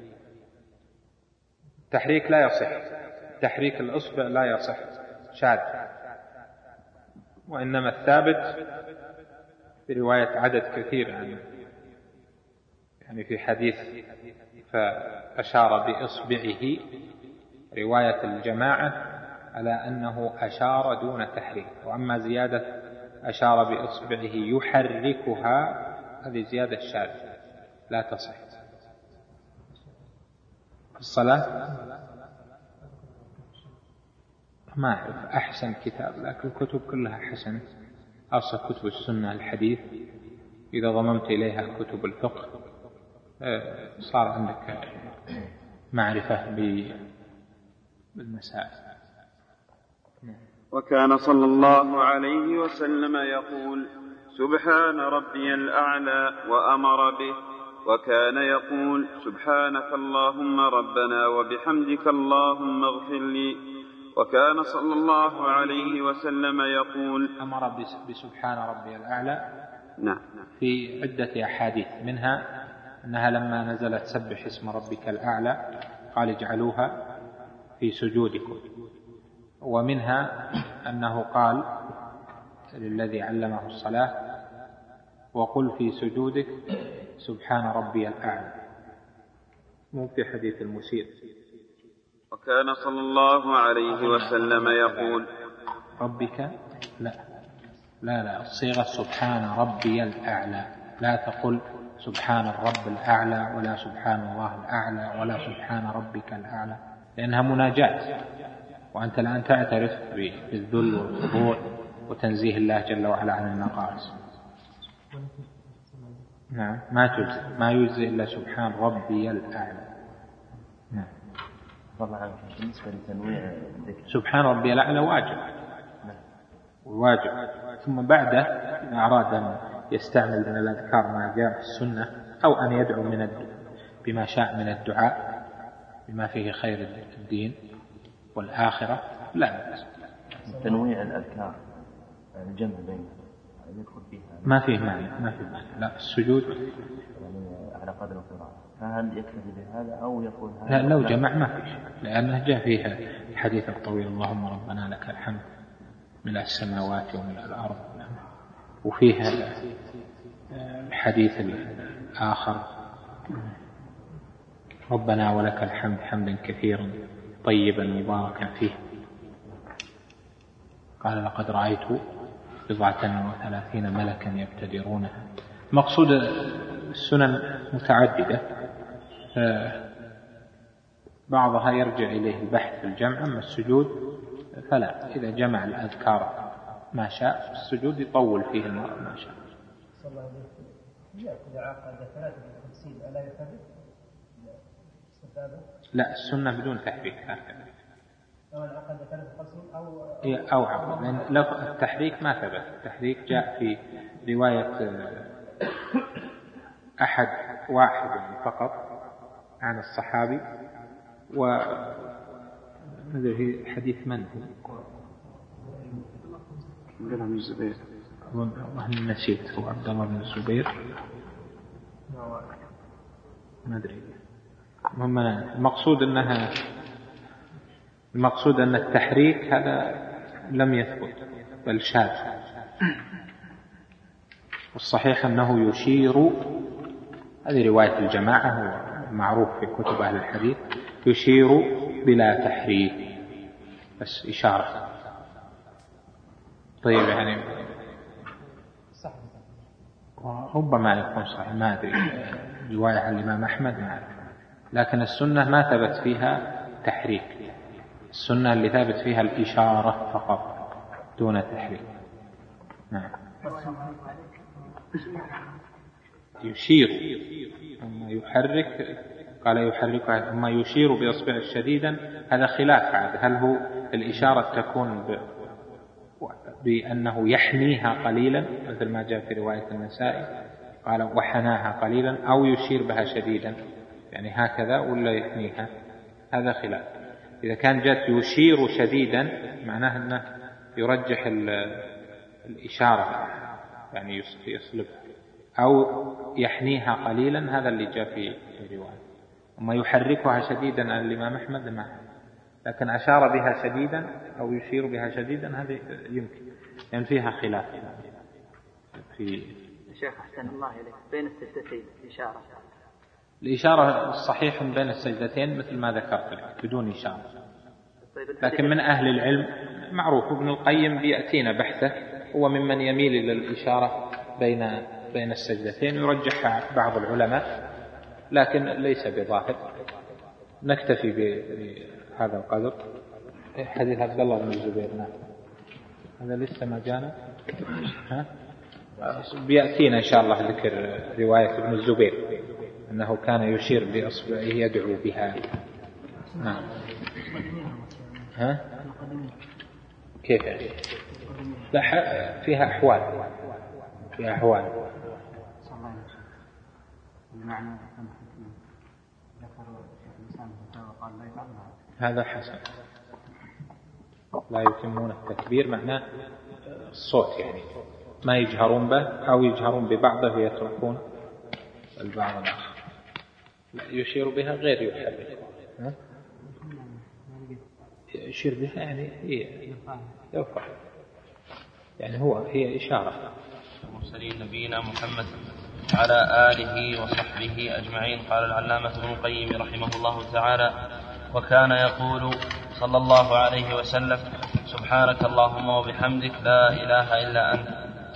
تحريك لا يصح، تحريك الإصبع لا يصح، شاذ. وإنما الثابت برواية عدد كثير عنه، يعني في حديث فأشار بإصبعه، رواية الجماعة على أنه أشار دون تحريك. وأما زيادة أشار بإصبعه يحركها، هذه زيادة شاذة لا تصح. الصلاة ما أعرف أحسن كتاب، لكن الكتب كلها حسنة، أصل كتب السنة الحديث إذا ضممت إليها كتب الفقه صار عندك معرفة بالمسائل. وكان صلى الله عليه وسلم يقول سبحان ربي الأعلى وأمر به، وكان يقول سبحانك اللهم ربنا وبحمدك اللهم اغفر لي. وكان صلى الله عليه وسلم يقول أمر بسبحان ربي الأعلى، نعم. في عدة أحاديث، منها أنها لما نزلت سبح اسم ربك الأعلى قال اجعلوها في سجودكم، ومنها أنه قال للذي علمه الصلاة وقل في سجودك سبحان ربي الأعلى، مو في حديث المسيء. وكان صلى الله عليه وسلم يقول ربك لا الصيغة سبحان ربي الأعلى، لا تقل سبحان الرب الأعلى ولا سبحان الله الأعلى ولا سبحان ربك الأعلى، لأنها مناجاة، وأنت الآن تعترف بالذل والخضوع وتنزيه الله جل وعلا عن النقائص. نعم، ما يجزي إلا سبحان ربي الأعلى. نعم. طبعا بالنسبة لتنويع الذكر سبحان ربي الأعلى واجب، ثم بعده إن أراد أن يستعمل من الأذكار ما جاء في السنة، أو أن يدعو بما شاء من الدعاء بما فيه خير الدين والآخرة لا بأس. تنويع الأذكار الجمع بينها يدخل فيها ما فيه معنى لا السجود يعني على قدر القراءة، فهل يكتفي بهذا أو يقول هذا؟ لا، لو جمع ما فيه شيء، لأنه جاء فيها الحديث الطويل اللهم ربنا لك الحمد ملء السماوات وملء الأرض، وفيها الحديث الآخر ربنا ولك الحمد حمدا كثيرا طيبا مباركا فيه، قال لقد رأيت 37 ملكا يبتدرونها. مقصود السنن متعددة، بعضها يرجع إليه البحث في الجمع، أما السجود فلا، إذا جمع الأذكار ما شاء، السجود يطول فيه المرء ما شاء. صلى الله عليه وسلم يأخذ عقد 53 ألا يحرك استفادة؟ لا، السنة بدون تحريك هكذا، أو عقد 53 أو عقد، لأن التحريك ما ثبت. التحريك جاء في رواية واحد فقط عن الصحابي، وهذا في حديث من هو؟ عبد الله بن الزبير، والله نسيت، هو عبد الله بن الزبير ما أدري. المقصود أن التحريك هذا لم يثبت بل شاذ، والصحيح أنه يشير، هذه رواية الجماعة معروف في كتب أهل الحديث، يشير بلا تحريك بس إشارة. طيب يعني ربما يكون صحيح، ما أدري، رواية عن الإمام أحمد ما أعرف، لكن السنة ما ثبت فيها تحريك، السنة اللي ثابت فيها الإشارة فقط دون تحريك. نعم. يشير، أما يحرك قال يحركها، ثم يشير بإصبعه شديدا، هذا خلاف عاد، هل هو الإشارة تكون بأنه يحنيها قليلا مثل ما جاء في رواية النسائي قال وحناها قليلا، أو يشير بها شديدا يعني هكذا ولا يحنيها، هذا خلاف. إذا كان جاءت يشير شديدا معناه أنه يرجح الإشارة يعني يصلبها، أو يحنيها قليلا، هذا اللي جاء في الرواية. وما يحركها شديدا عن الإمام أحمد معه، لكن أشار بها شديدا أو يشير بها شديدا هذه يمكن، يعني فيها خلاف. في شيخ أحسن الله إليك، بين السجدتين الإشارة الصحيح بين السجدتين مثل ما ذكرت لك بدون إشارة، لكن من أهل العلم معروف ابن القيم بيأتينا بحثه، هو ممن يميل إلى الإشارة بين السجدتين، يرجح بعض العلماء لكن ليس بظاهر. نكتفي بهذا القدر. حديث عبد الله بن الزبير هذا لسه ما جانا، بيأتينا إن شاء الله ذكر رواية ابن الزبير أنه كان يشير بإصبعه يدعو بها. نعم. كيف يعني؟ لا، فيها أحوال هذا حسن، لا يتمون التكبير معناه الصوت يعني ما يجهرون به أو يجهرون ببعضه ويتركون البعض الآخر. يشير بها غير يحرك، يشير بها يعني هي يرفع، يعني هي إشارة. المرسلين نبينا محمد على آله وصحبه أجمعين. قال العلامة ابن القيم رحمه الله تعالى: وكان يقول صلى الله عليه وسلم: سبحانك اللهم وبحمدك لا إله إلا أنت.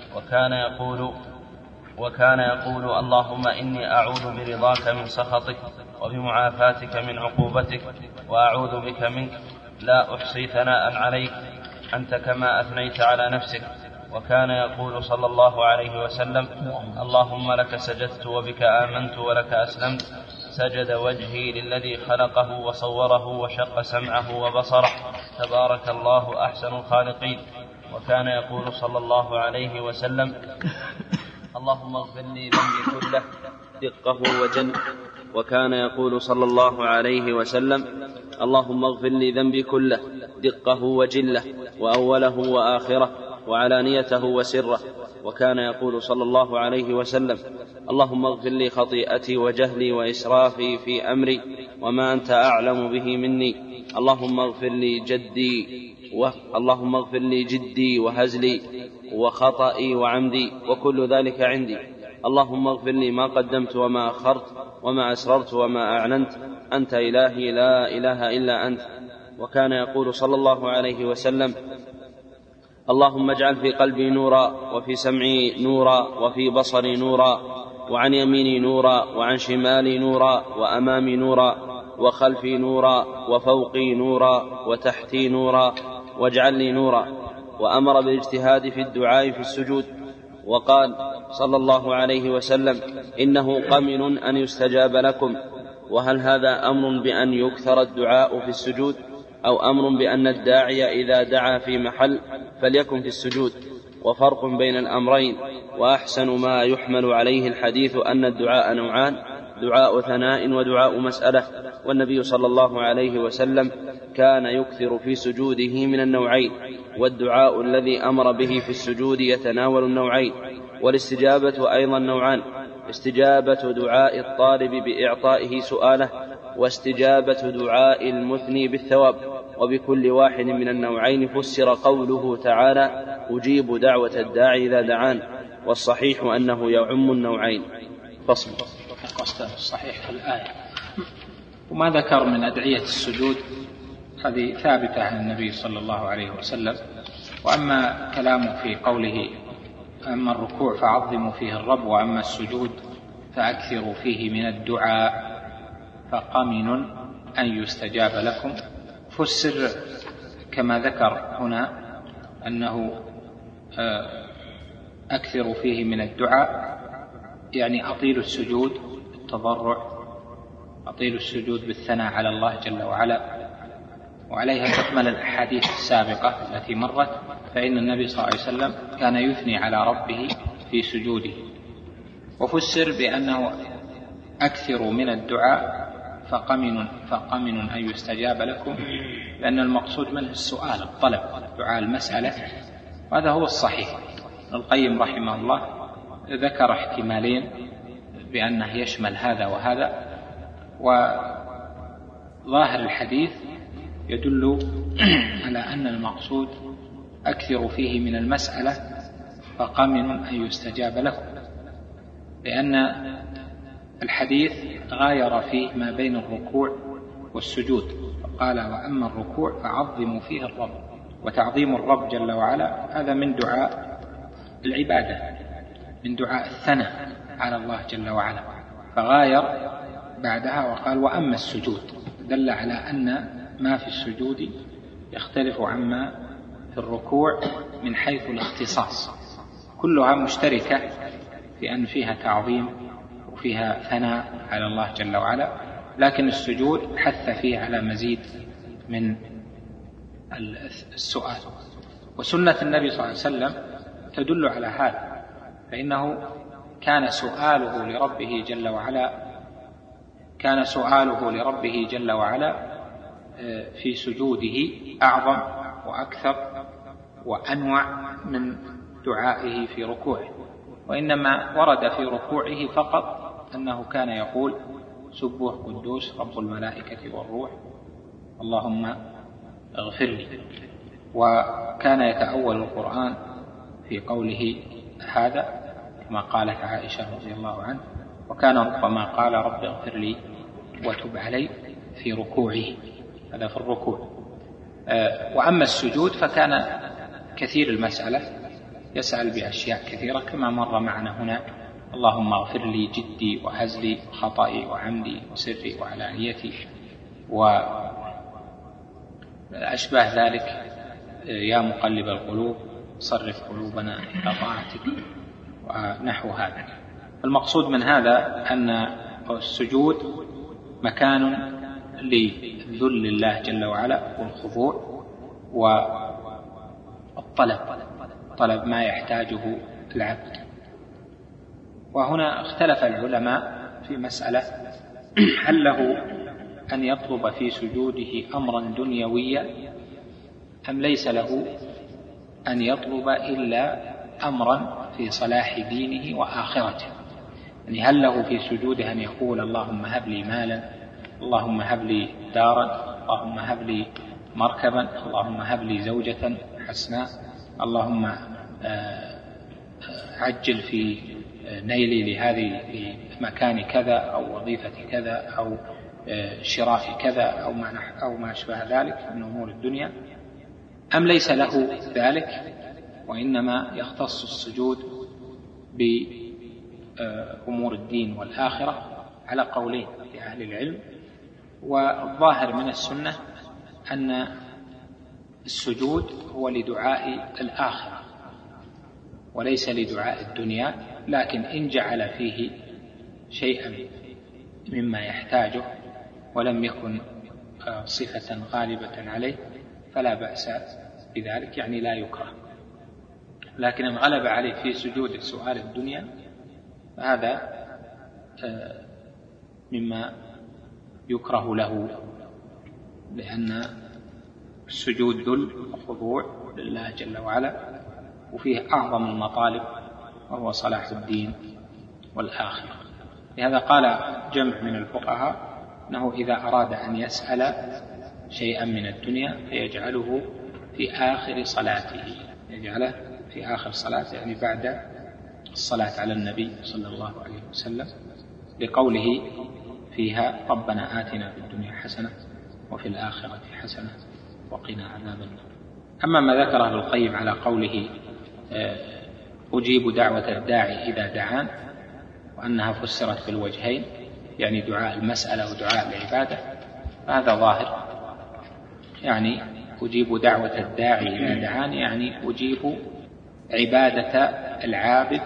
وكان يقول اللهم إني أعوذ برضاك من سخطك وبمعافاتك من عقوبتك وأعوذ بك منك لا أحصي ثناء عليك أنت كما أثنيت على نفسك. وكان يقول صلى الله عليه وسلم: اللهم لك سجدت وبك آمنت ولك أسلمت. سجد وجهي للذي خلقه وصوره وشق سمعه وبصره، تبارك الله أحسن الخالقين. وكان يقول صلى الله عليه وسلم: اللهم اغفر لي ذنبي كله دقه وجله. وكان يقول صلى الله عليه وسلم: اللهم اغفر لي ذنبي كله دقه وجله وأوله وآخره وعلانيته وسره. وكان يقول صلى الله عليه وسلم: اللهم اغفر لي خطيئتي وجهلي وإسرافي في أمري وما أنت أعلم به مني. اللهم اغفر لي جدي وهزلي وخطئي وعمدي وكل ذلك عندي. اللهم اغفر لي ما قدمت وما أخرت وما أسررت وما أعلنت، أنت إلهي لا إله إلا أنت. وكان يقول صلى الله عليه وسلم: اللهم اجعل في قلبي نورا وفي سمعي نورا وفي بصري نورا وعن يميني نورا وعن شمالي نورا وأمامي نورا وخلفي نورا وفوقي نورا وتحتي نورا واجعل لي نورا. وأمر بالاجتهاد في الدعاء في السجود. وقال صلى الله عليه وسلم: إنه قمن أن يستجاب لكم. وهل هذا أمر بأن يكثر الدعاء في السجود، أو أمر بأن الداعي إذا دعا في محل فليكن في السجود؟ وفرق بين الأمرين. وأحسن ما يحمل عليه الحديث أن الدعاء نوعان: دعاء ثناء ودعاء مسألة. والنبي صلى الله عليه وسلم كان يكثر في سجوده من النوعين، والدعاء الذي أمر به في السجود يتناول النوعين. والاستجابة أيضا نوعان: استجابة دعاء الطالب بإعطائه سؤاله، واستجابة دعاء المثني بالثواب. وبكل واحد من النوعين فسر قوله تعالى: أجيب دعوة الداعي إذا دعان. والصحيح أنه يعم النوعين. فصل. الصحيح في الآية. وما ذكر من أدعية السجود هذه ثابتة عن النبي صلى الله عليه وسلم. وأما كلامه في قوله: أما الركوع فعظموا فيه الرب، وأما السجود فأكثروا فيه من الدعاء فقمن أن يستجاب لكم، فسر كما ذكر هنا أنه أكثروا فيه من الدعاء، يعني أطيلوا السجود بالتضرع، أطيلوا السجود بالثناء على الله جل وعلا. وعليها تكمل الأحاديث السابقة التي مرت، فإن النبي صلى الله عليه وسلم كان يثني على ربه في سجوده. وفسر بأنه أكثروا من الدعاء فقمن أن يستجاب لكم، لأن المقصود منه السؤال، الطلب، دعاء المسألة، وهذا هو الصحيح. القيم رحمه الله ذكر احتمالين بأنه يشمل هذا وهذا، وظاهر الحديث يدل على أن المقصود أكثر فيه من المسألة فقمن أن يستجاب لكم، لأن الحديث غاير فيه ما بين الركوع والسجود، فقال: وأما الركوع فعظموا فيه الرب. وتعظيم الرب جل وعلا هذا من دعاء العبادة، من دعاء الثناء على الله جل وعلا، فغاير بعدها وقال: وأما السجود، دل على أن ما في السجود يختلف عما في الركوع من حيث الاختصاص، كلها مشتركة في أن فيها تعظيم وفيها ثناء على الله جل وعلا، لكن السجود حث فيه على مزيد من السؤال. وسنة النبي صلى الله عليه وسلم تدل على هذا، فإنه كان سؤاله لربه جل وعلا في سجوده أعظم وأكثر وأنوع من دعائه في ركوعه، وإنما ورد في ركوعه فقط أنه كان يقول سبوح قدوس رب الملائكة والروح اللهم اغفر لي. وكان يتأول القرآن في قوله هذا كما قالت عائشة رضي الله عنه، وكان ربما قال رب اغفر لي وتب علي في ركوعه، هذا في الركوع. وأما السجود فكان كثير المسألة، يسأل بأشياء كثيرة كما مر معنا هنا، اللهم اغفر لي جدي وهزلي وخطئي وعمدي وسري وعلانيتي وأشباه ذلك، يا مقلب القلوب صرف قلوبنا إلى طاعتك ونحو هذا. المقصود من هذا أن السجود مكان لذل الله جل وعلا والخضوع والطلب، طلب ما يحتاجه العبد. وهنا اختلف العلماء في مسألة، هل له أن يطلب في سجوده أمرا دنيويا أم ليس له أن يطلب إلا أمرا في صلاح دينه وآخرته؟ يعني هل له في سجوده أن يقول اللهم هب لي مالا، اللهم هب لي دارا، اللهم هب لي مركبا، اللهم هب لي زوجة حسناء، اللهم عجل في نيلي لهذه لمكان كذا أو وظيفة كذا أو شراء كذا أو ما أشبه ذلك من أمور الدنيا، أم ليس له ذلك وإنما يختص السجود بأمور الدين والآخرة؟ على قولين لأهل العلم. والظاهر من السنة أن السجود هو لدعاء الآخرة وليس لدعاء الدنيا، لكن إن جعل فيه شيئا مما يحتاجه ولم يكن صفة غالبة عليه فلا بأس بذلك، يعني لا يكره. لكن إن غلب عليه في سجود سؤال الدنيا فهذا مما يكره له، لأن السجود ذل وخضوع لله جل وعلا، وفيه أعظم المطالب وهو صلاح الدين والآخرة. لهذا قال جمع من الفقهاء أنه إذا أراد أن يسأل شيئا من الدنيا فيجعله في آخر صلاته، يجعله في آخر صلاته يعني بعد الصلاة على النبي صلى الله عليه وسلم، لقوله فيها ربنا آتنا في الدنيا حسنة وفي الآخرة حسنة وقنا عذاب النار. أما ما ذكره ابن القيم على قوله أجيب دعوة الداعي إذا دعان، وأنها فسرت بالوجهين يعني دعاء المسألة ودعاء العبادة، فهذا ظاهر، يعني أجيب دعوة الداعي إذا دعان يعني أجيب عبادة العابد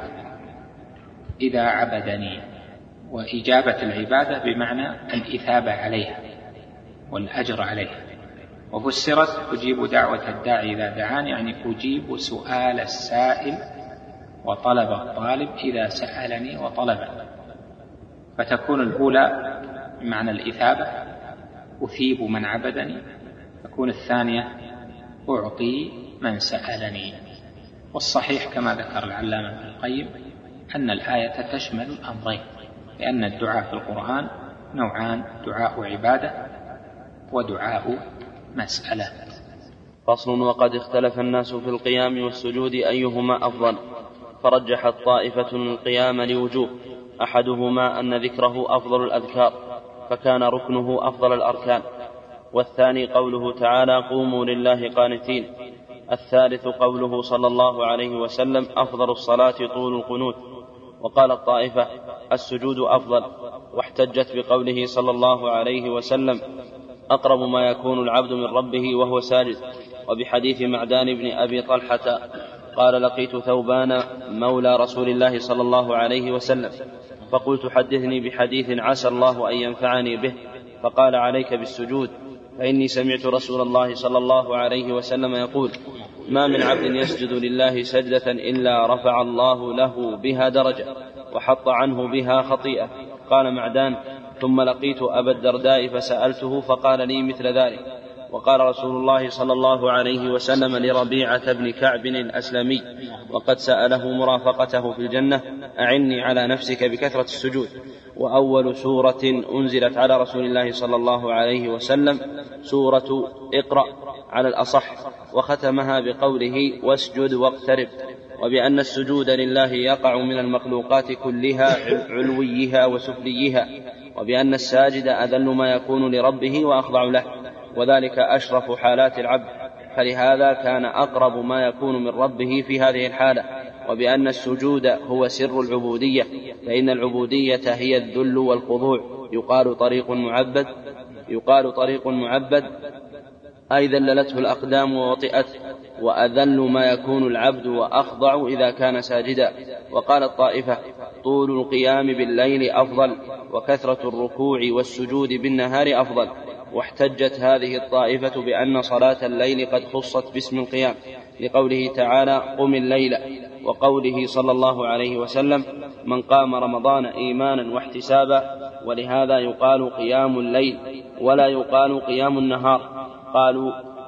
إذا عبدني، وإجابة العبادة بمعنى الإثابة عليها والأجر عليها. وفسرت أجيب دعوة الداعي إذا دعان يعني أجيب سؤال السائل وطلب الطالب إذا سألني وطلبني، فتكون الأولى بمعنى الإثابة أثيب من عبدني، تكون الثانية أعطي من سألني. والصحيح كما ذكر العلامة ابن القيم أن الآية تشمل الأمرين، لأن الدعاء في القرآن نوعان، دعاء عبادة ودعاء مسألة. فصل. وقد اختلف الناس في القيام والسجود أيهما أفضل، فرجحت طائفة القيام لوجوه، أحدهما أن ذكره أفضل الأذكار فكان ركنه أفضل الأركان، والثاني قوله تعالى قوموا لله قانتين، الثالث قوله صلى الله عليه وسلم أفضل الصلاة طول القنوت. وقال الطائفة السجود أفضل، واحتجت بقوله صلى الله عليه وسلم أقرب ما يكون العبد من ربه وهو ساجد، وبحديث معدان بن أبي طلحة قال لقيت ثوبان مولى رسول الله صلى الله عليه وسلم فقلت حدثني بحديث عسى الله أن ينفعني به، فقال عليك بالسجود، فإني سمعت رسول الله صلى الله عليه وسلم يقول ما من عبد يسجد لله سجدة إلا رفع الله له بها درجة وحط عنه بها خطيئة. قال معدان ثم لقيت أبا الدرداء فسألته فقال لي مثل ذلك، وقال رسول الله صلى الله عليه وسلم لربيعة بن كعب الأسلمي وقد سأله مرافقته في الجنة: أعني على نفسك بكثرة السجود. وأول سورة أنزلت على رسول الله صلى الله عليه وسلم سورة اقرأ على الأصح، وختمها بقوله: واسجد واقترب، وبأن السجود لله يقع من المخلوقات كلها علويها وسفليها، وبأن الساجد أذل ما يكون لربه وأخضع له، وذلك أشرف حالات العبد، فلهذا كان أقرب ما يكون من ربه في هذه الحالة. وبأن السجود هو سر العبودية، فإن العبودية هي الذل والخضوع. يقال طريق معبد أي ذللته الأقدام ووطئته، وأذل ما يكون العبد وأخضع إذا كان ساجدا. وقال الطائفة: طول القيام بالليل أفضل، وكثرة الركوع والسجود بالنهار أفضل. واحتجت هذه الطائفة بأن صلاة الليل قد خصت باسم القيام، لقوله تعالى: قم الليل، وقوله صلى الله عليه وسلم: من قام رمضان إيمانا واحتسابا. ولهذا يقال قيام الليل ولا يقال قيام النهار. قالوا: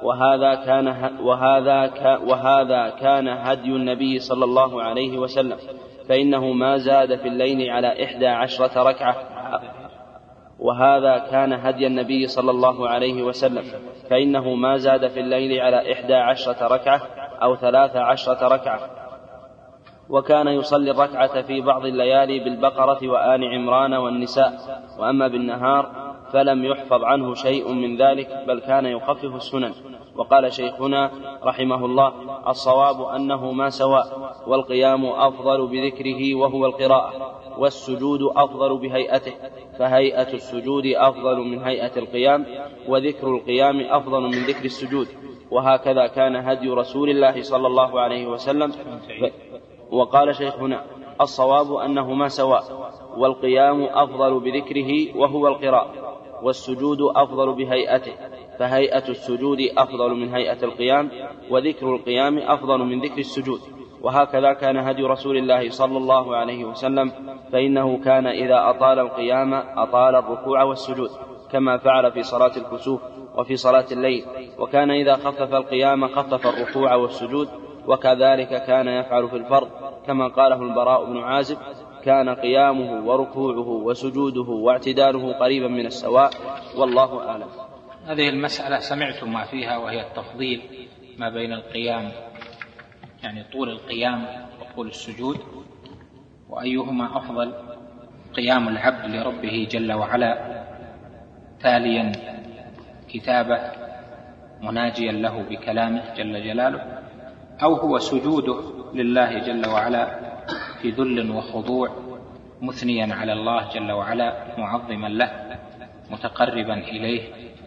وهذا كان هدي النبي صلى الله عليه وسلم، فإنه ما زاد في الليل على 11 ركعة. وهذا كان هدي النبي صلى الله عليه وسلم، فإنه ما زاد في الليل على 11 ركعة أو 13 ركعة. وكان يصلي الركعة في بعض الليالي بالبقرة وآل عمران والنساء. وأما بالنهار فلم يحفظ عنه شيء من ذلك، بل كان يخفف السنن. وقال شيخنا رحمه الله: الصواب أنه ما سواء، والقيام أفضل بذكره وهو القراءة، والسجود أفضل بهيئته، فهيئة السجود أفضل من هيئة القيام، وذكر القيام أفضل من ذكر السجود. وهكذا كان هدي رسول الله صلى الله عليه وسلم. وقال شيخنا: الصواب أنه ما سواء، والقيام أفضل بذكره وهو القراءة، والسجود أفضل بهيئته، فهيئة السجود أفضل من هيئة القيام، وذكر القيام أفضل من ذكر السجود. وهكذا كان هدي رسول الله صلى الله عليه وسلم، فإنه كان إذا أطال القيام أطال الركوع والسجود، كما فعل في صلاة الكسوف وفي صلاة الليل. وكان إذا خفف القيام خفف الركوع والسجود، وكذلك كان يفعل في الفرض، كما قاله البراء بن عازب: كان قيامه وركوعه وسجوده واعتداله قريبا من السواء، والله أعلم. هذه المسألة سمعتم ما فيها، وهي التفضيل ما بين القيام، يعني طول القيام وطول السجود، وأيهما أفضل: قيام العبد لربه جل وعلا تاليا كتابه مناجيا له بكلامه جل جلاله، أو هو سجوده لله جل وعلا في ذل وخضوع مثنيا على الله جل وعلا معظما له متقربا إليه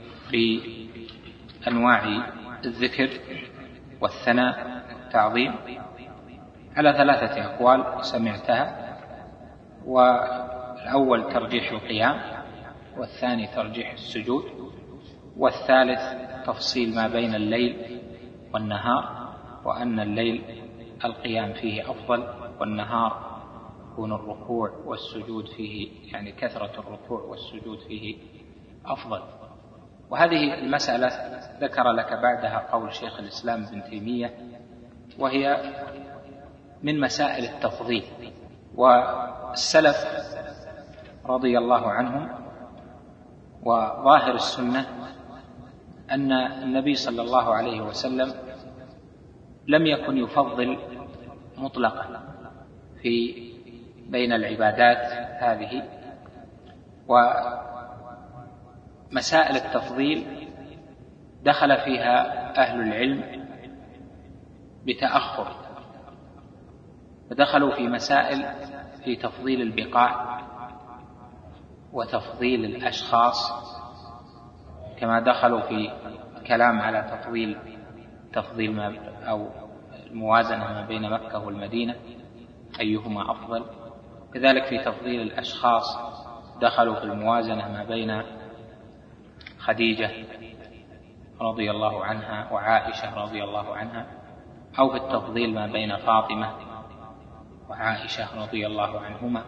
بأنواع الذكر والثناء والتعظيم، على 3 أقوال سمعتها. والأول ترجيح القيام، والثاني ترجيح السجود، والثالث تفصيل ما بين الليل والنهار، وأن الليل القيام فيه أفضل، والنهار يكون الركوع والسجود فيه، يعني كثرة الركوع والسجود فيه أفضل. وهذه المسألة ذكر لك بعدها قول شيخ الإسلام ابن تيمية، وهي من مسائل التفضيل. والسلف رضي الله عنهم وظاهر السنة أن النبي صلى الله عليه وسلم لم يكن يفضل مطلقا في بين العبادات هذه. ومسائل التفضيل دخل فيها أهل العلم بتأخر، ودخلوا في مسائل في تفضيل البقاع وتفضيل الأشخاص، كما دخلوا في كلام على تفضيل ما أو الموازنة ما بين مكة والمدينة أيهما أفضل. كذلك في تفضيل الأشخاص دخلوا في الموازنة ما بين خديجة رضي الله عنها وعائشة رضي الله عنها، أو في التفضيل ما بين فاطمة وعائشة رضي الله عنهما.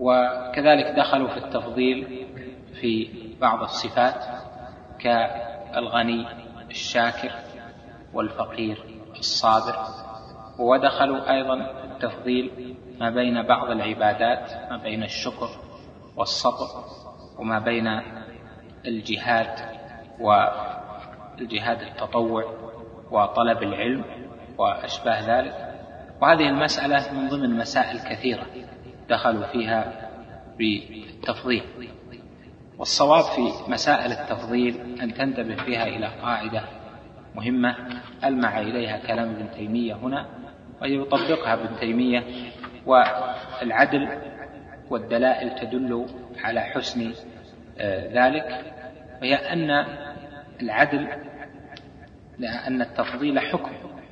وكذلك دخلوا في التفضيل في بعض الصفات الغني الشاكر والفقير الصابر، ودخلوا أيضا التفضيل ما بين بعض العبادات، ما بين الشكر والصبر، وما بين الجهاد والجهاد التطوع وطلب العلم وأشباه ذلك. وهذه المسألة من ضمن مسائل كثيرة دخلوا فيها بالتفضيل. والصواب في مسائل التفضيل أن تنتبه فيها إلى قاعدة مهمة ألمع إليها كلام ابن تيمية هنا، ويطبقها ابن تيمية، والعدل والدلائل تدل على حسن ذلك، وهي أن العدل لأن التفضيل حكم،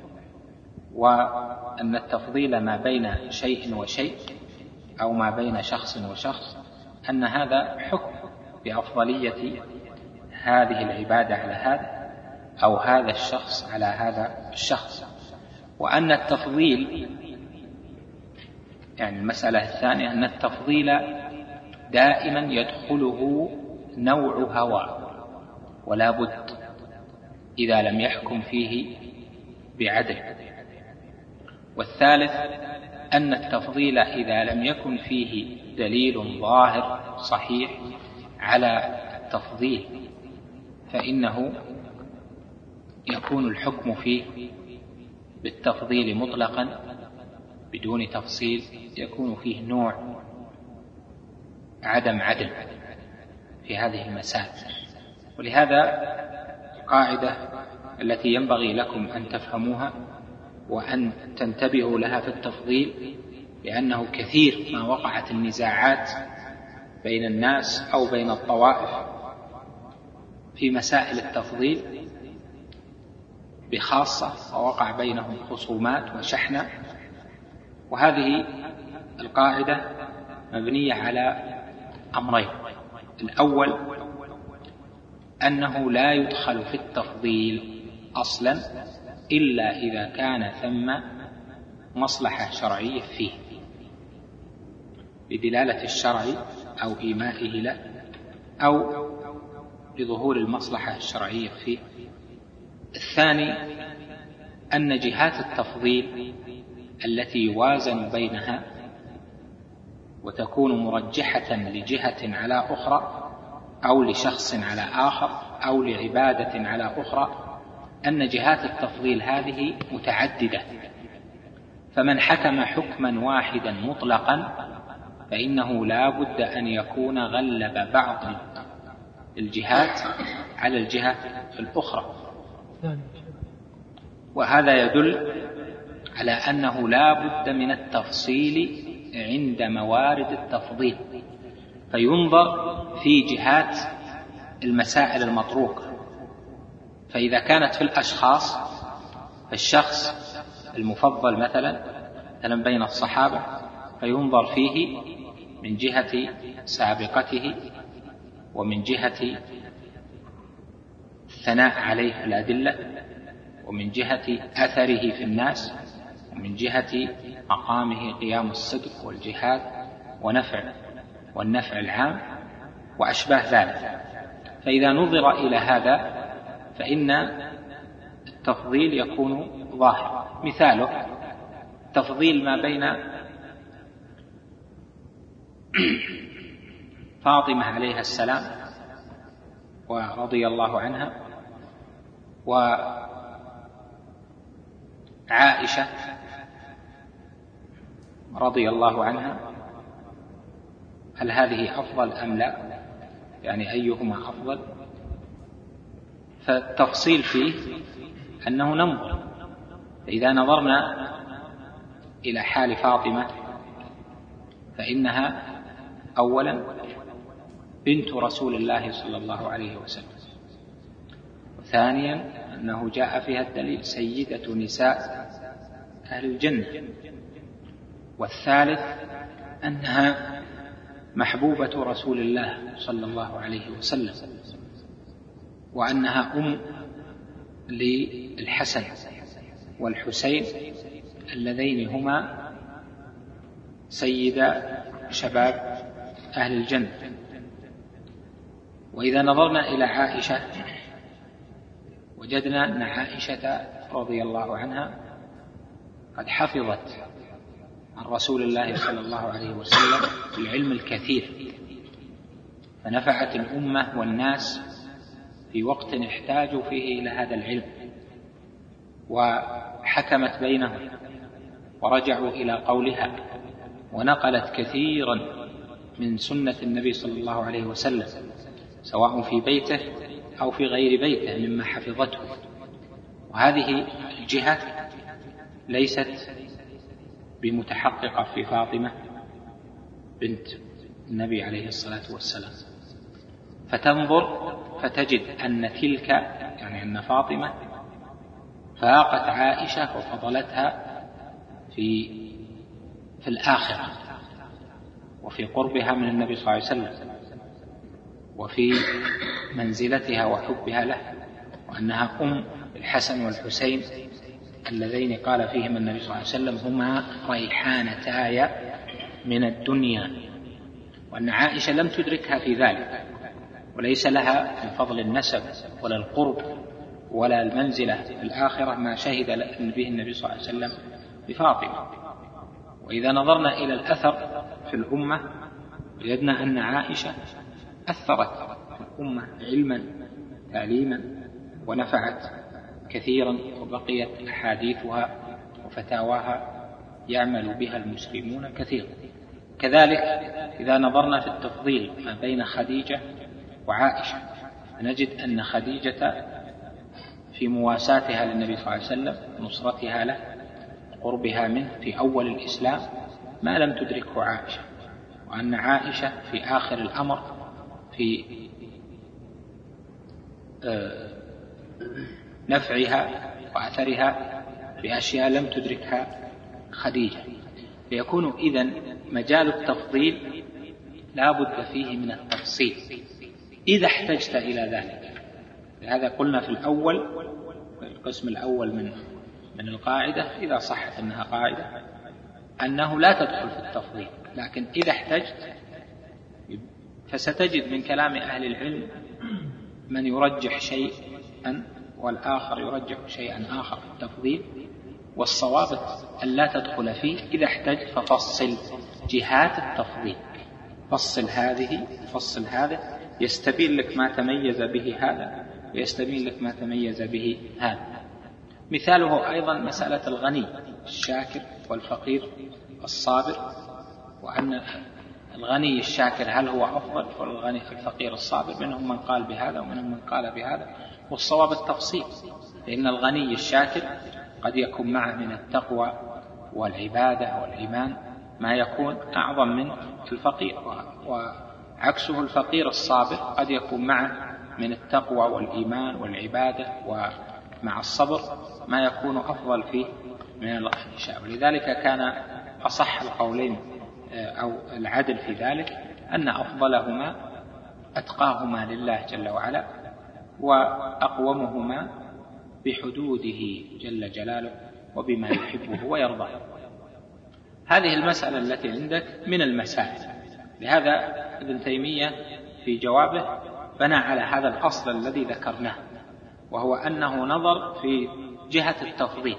وأن التفضيل ما بين شيء وشيء أو ما بين شخص وشخص أن هذا حكم بأفضلية هذه العبادة على هذا أو هذا الشخص على هذا الشخص. وأن التفضيل يعني المسألة الثانية أن التفضيل دائما يدخله نوع هوى ولا بد إذا لم يحكم فيه بعدل. والثالث أن التفضيل إذا لم يكن فيه دليل ظاهر صحيح على التفضيل فإنه يكون الحكم فيه بالتفضيل مطلقا بدون تفصيل، يكون فيه نوع عدم عدل في هذه المسائل. ولهذا القاعدة التي ينبغي لكم أن تفهموها وأن تنتبهوا لها في التفضيل، لأنه كثير ما وقعت النزاعات بين الناس أو بين الطوائف في مسائل التفضيل بخاصة، ووقع بينهم خصومات وشحنة. وهذه القاعدة مبنية على أمرين: الأول أنه لا يدخل في التفضيل أصلا إلا إذا كان ثم مصلحة شرعية فيه بدلالة الشرع أو إيمائه له أو لظهور المصلحة الشرعية فيه. الثاني أن جهات التفضيل التي يوازن بينها وتكون مرجحة لجهة على أخرى أو لشخص على آخر أو لعبادة على أخرى، أن جهات التفضيل هذه متعددة، فمن حكم حكما واحدا مطلقا فإنه لا بد أن يكون غلب بعض الجهات على الجهة الأخرى. وهذا يدل على أنه لا بد من التفصيل عند موارد التفضيل، فينظر في جهات المسائل المطروقة. فإذا كانت في الأشخاص فالشخص المفضل مثلا بين الصحابة فينظر فيه من جهة سابقته ومن جهة الثناء عليه الأدلة ومن جهة أثره في الناس ومن جهة مقامه قيام الصدق والجهاد والنفع العام وأشباه ذلك. فإذا نظر إلى هذا فإن التفضيل يكون ظاهر. مثاله تفضيل ما بين فاطمة عليها السلام ورضي الله عنها وعائشة رضي الله عنها، هل هذه أفضل أم لا؟ يعني أيهما أفضل؟ فالتفصيل فيه أنه ننظر. فإذا نظرنا إلى حال فاطمة فإنها أولا بنت رسول الله صلى الله عليه وسلم، وثانيا أنه جاء فيها الدليل سيدة نساء أهل الجنة، والثالث أنها محبوبة رسول الله صلى الله عليه وسلم، وأنها أم للحسن والحسين اللذين هما سيدا شباب أهل الجنة. وإذا نظرنا إلى عائشة وجدنا أن عائشة رضي الله عنها قد حفظت عن رسول الله صلى الله عليه وسلم العلم الكثير، فنفعت الأمة والناس في وقت احتاجوا فيه إلى هذا العلم، وحكمت بينهم ورجعوا إلى قولها، ونقلت كثيرا من سنة النبي صلى الله عليه وسلم سواء في بيته أو في غير بيته مما حفظته. وهذه الجهة ليست بمتحققة في فاطمة بنت النبي عليه الصلاة والسلام، فتنظر فتجد أن تلك يعني أن فاطمة فاقت عائشة وفضلتها في الآخرة وفي قربها من النبي صلى الله عليه وسلم وفي منزلتها وحبها له، وأنها أم الحسن والحسين اللذين قال فيهما النبي صلى الله عليه وسلم هما ريحانتاي من الدنيا، وأن عائشة لم تدركها في ذلك، وليس لها من فضل النسب ولا القرب ولا المنزلة في الآخرة ما شهد به النبي صلى الله عليه وسلم بفاطمة. وإذا نظرنا إلى الأثر في الأمة وجدنا أن عائشة أثرت في الأمة علما تعليما ونفعت كثيرا، وبقيت أحاديثها وفتاواها يعمل بها المسلمون كثيرا. كذلك إذا نظرنا في التفضيل ما بين خديجة وعائشة نجد أن خديجة في مواساتها للنبي صلى الله عليه وسلم نصرتها له قربها منه في أول الإسلام ما لم تدركه عائشة، وأن عائشة في آخر الأمر في نفعها وأثرها في أشياء لم تدركها خديجة. فيكون إذن مجال التفضيل لا بد فيه من التفصيل إذا احتجت إلى ذلك. لهذا قلنا في الأول في القسم الأول من القاعدة إذا صحت أنها قاعدة أنه لا تدخل في التفضيل، لكن إذا احتجت فستجد من كلام أهل العلم من يرجح شيئا والآخر يرجح شيئا آخر في التفضيل، والصواب أن لا تدخل فيه. إذا احتجت ففصل جهات التفضيل، فصل هذه فصل هذا، يستبين لك ما تميز به هذا ويستبين لك ما تميز به هذا. مثاله أيضا مسألة الغني الشاكر والفقير الصابر، وأن الغني الشاكر هل هو أفضل ولا الغني الفقير الصابر؟ منهم من قال بهذا ومنهم من قال بهذا، والصواب التفصيل، لأن الغني الشاكر قد يكون معه من التقوى والعبادة والإيمان ما يكون أعظم من الفقير، وعكسه الفقير الصابر قد يكون معه من التقوى والإيمان والعبادة ومع الصبر ما يكون أفضل فيه من الغني. ولذلك كان أصح القولين أو العدل في ذلك أن أفضلهما أتقاهما لله جل وعلا وأقومهما بحدوده جل جلاله وبما يحبه ويرضاه. هذه المسألة التي عندك من المسائل. لهذا ابن تيمية في جوابه بنى على هذا الأصل الذي ذكرناه، وهو أنه نظر في جهة التفضيل،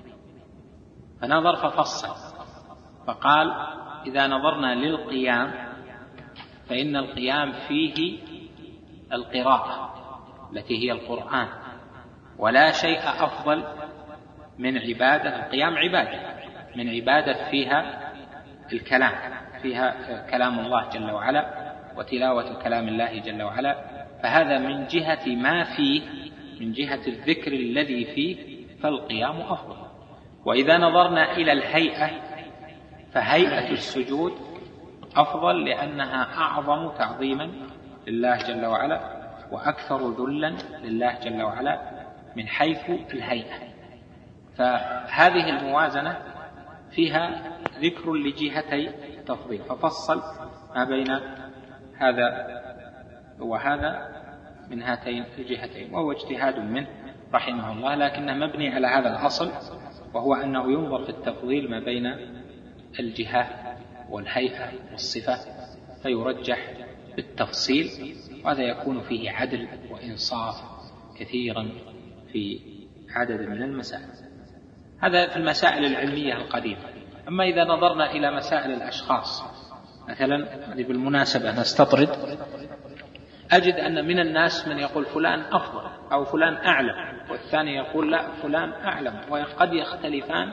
فنظر ففصل فقال إذا نظرنا للقيام فإن القيام فيه القراءة التي هي القرآن، ولا شيء أفضل من عبادة. القيام عبادة، من عبادة فيها الكلام، فيها كلام الله جل وعلا وتلاوة كلام الله جل وعلا، فهذا من جهة ما فيه، من جهة الذكر الذي فيه فالقيام أفضل. وإذا نظرنا إلى الهيئة فهيئة السجود أفضل، لأنها أعظم تعظيما لله جل وعلا وأكثر ذلا لله جل وعلا من حيث الهيئة. فهذه الموازنة فيها ذكر لجهتي التفضيل، ففصل ما بين هذا وهذا من هاتين الجهتين، وهو اجتهاد منه رحمه الله، لكنه مبني على هذا الأصل، وهو أنه ينظر في التفضيل ما بين الجهة والهيئة والصفة فيرجح بالتفصيل، وهذا يكون فيه عدل وإنصاف كثيرا في عدد من المسائل. هذا في المسائل العلمية القديمة. أما إذا نظرنا إلى مسائل الأشخاص مثلا، هذه بالمناسبة نستطرد، أجد أن من الناس من يقول فلان أفضل أو فلان أعلم، والثاني يقول لا فلان أعلم، وقد يختلفان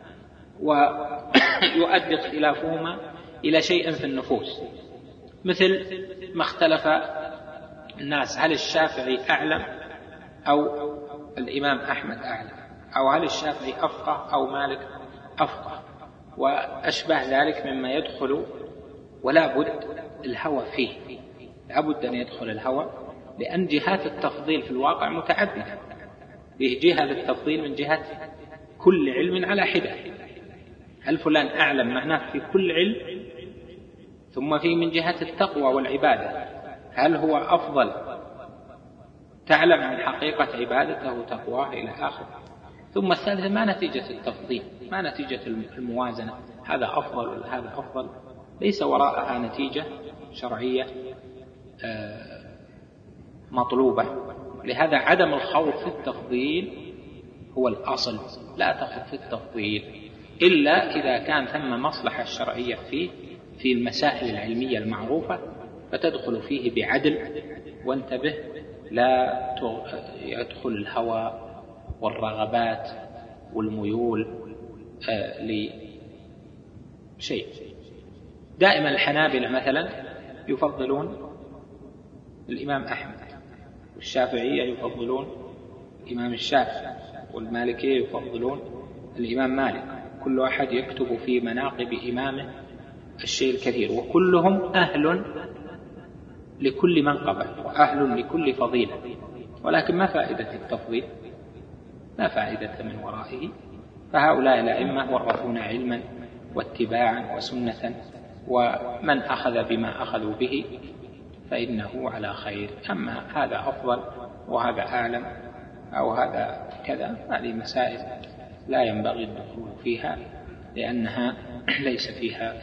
ويؤدي اختلافهما إلى شيء في النفوس، مثل ما اختلف الناس هل الشافعي أعلم أو الإمام أحمد أعلم، أو هل الشافعي أفقه أو مالك أفقه، وأشبه ذلك مما يدخل ولا بد الهوى فيه، لا بد أن يدخل الهوى، لأن جهات التفضيل في الواقع متعددة. فيه جهة للتفضيل من جهة كل علم على حدة، هل فلان أعلم معناه في كل علم، ثم في من جهة التقوى والعبادة، هل هو أفضل تعلم عن حقيقة عبادته تقواه إلى آخر. ثم الثالثة ما نتيجة التفضيل، ما نتيجة الموازنة، هذا أفضل ولا هذا أفضل، ليس وراءها نتيجة شرعية مطلوبة. لهذا عدم الخوض في التفضيل هو الأصل، لا تخوض في التفضيل إلا إذا كان ثم مصلحة شرعية فيه في المسائل العلمية المعروفة، فتدخل فيه بعدل، وانتبه لا يدخل الهوى والرغبات والميول لشيء. دائما الحنابلة مثلا يفضلون الإمام أحمد، والشافعية يفضلون الإمام الشافعي، والمالكية يفضلون الإمام مالك، كل واحد يكتب في مناقب إمامه الشيء الكثير، وكلهم أهل لكل منقبة وأهل لكل فضيلة، ولكن ما فائدة التفضيل؟ لا فائدة من ورائه. فهؤلاء الأئمة ورثونا علما واتباعا وسنة، ومن أخذ بما أخذوا به فإنه على خير. أما هذا أفضل وهذا أعلم أو هذا كذا، هذه مسائل لا ينبغي الدخول فيها، لأنها ليس فيها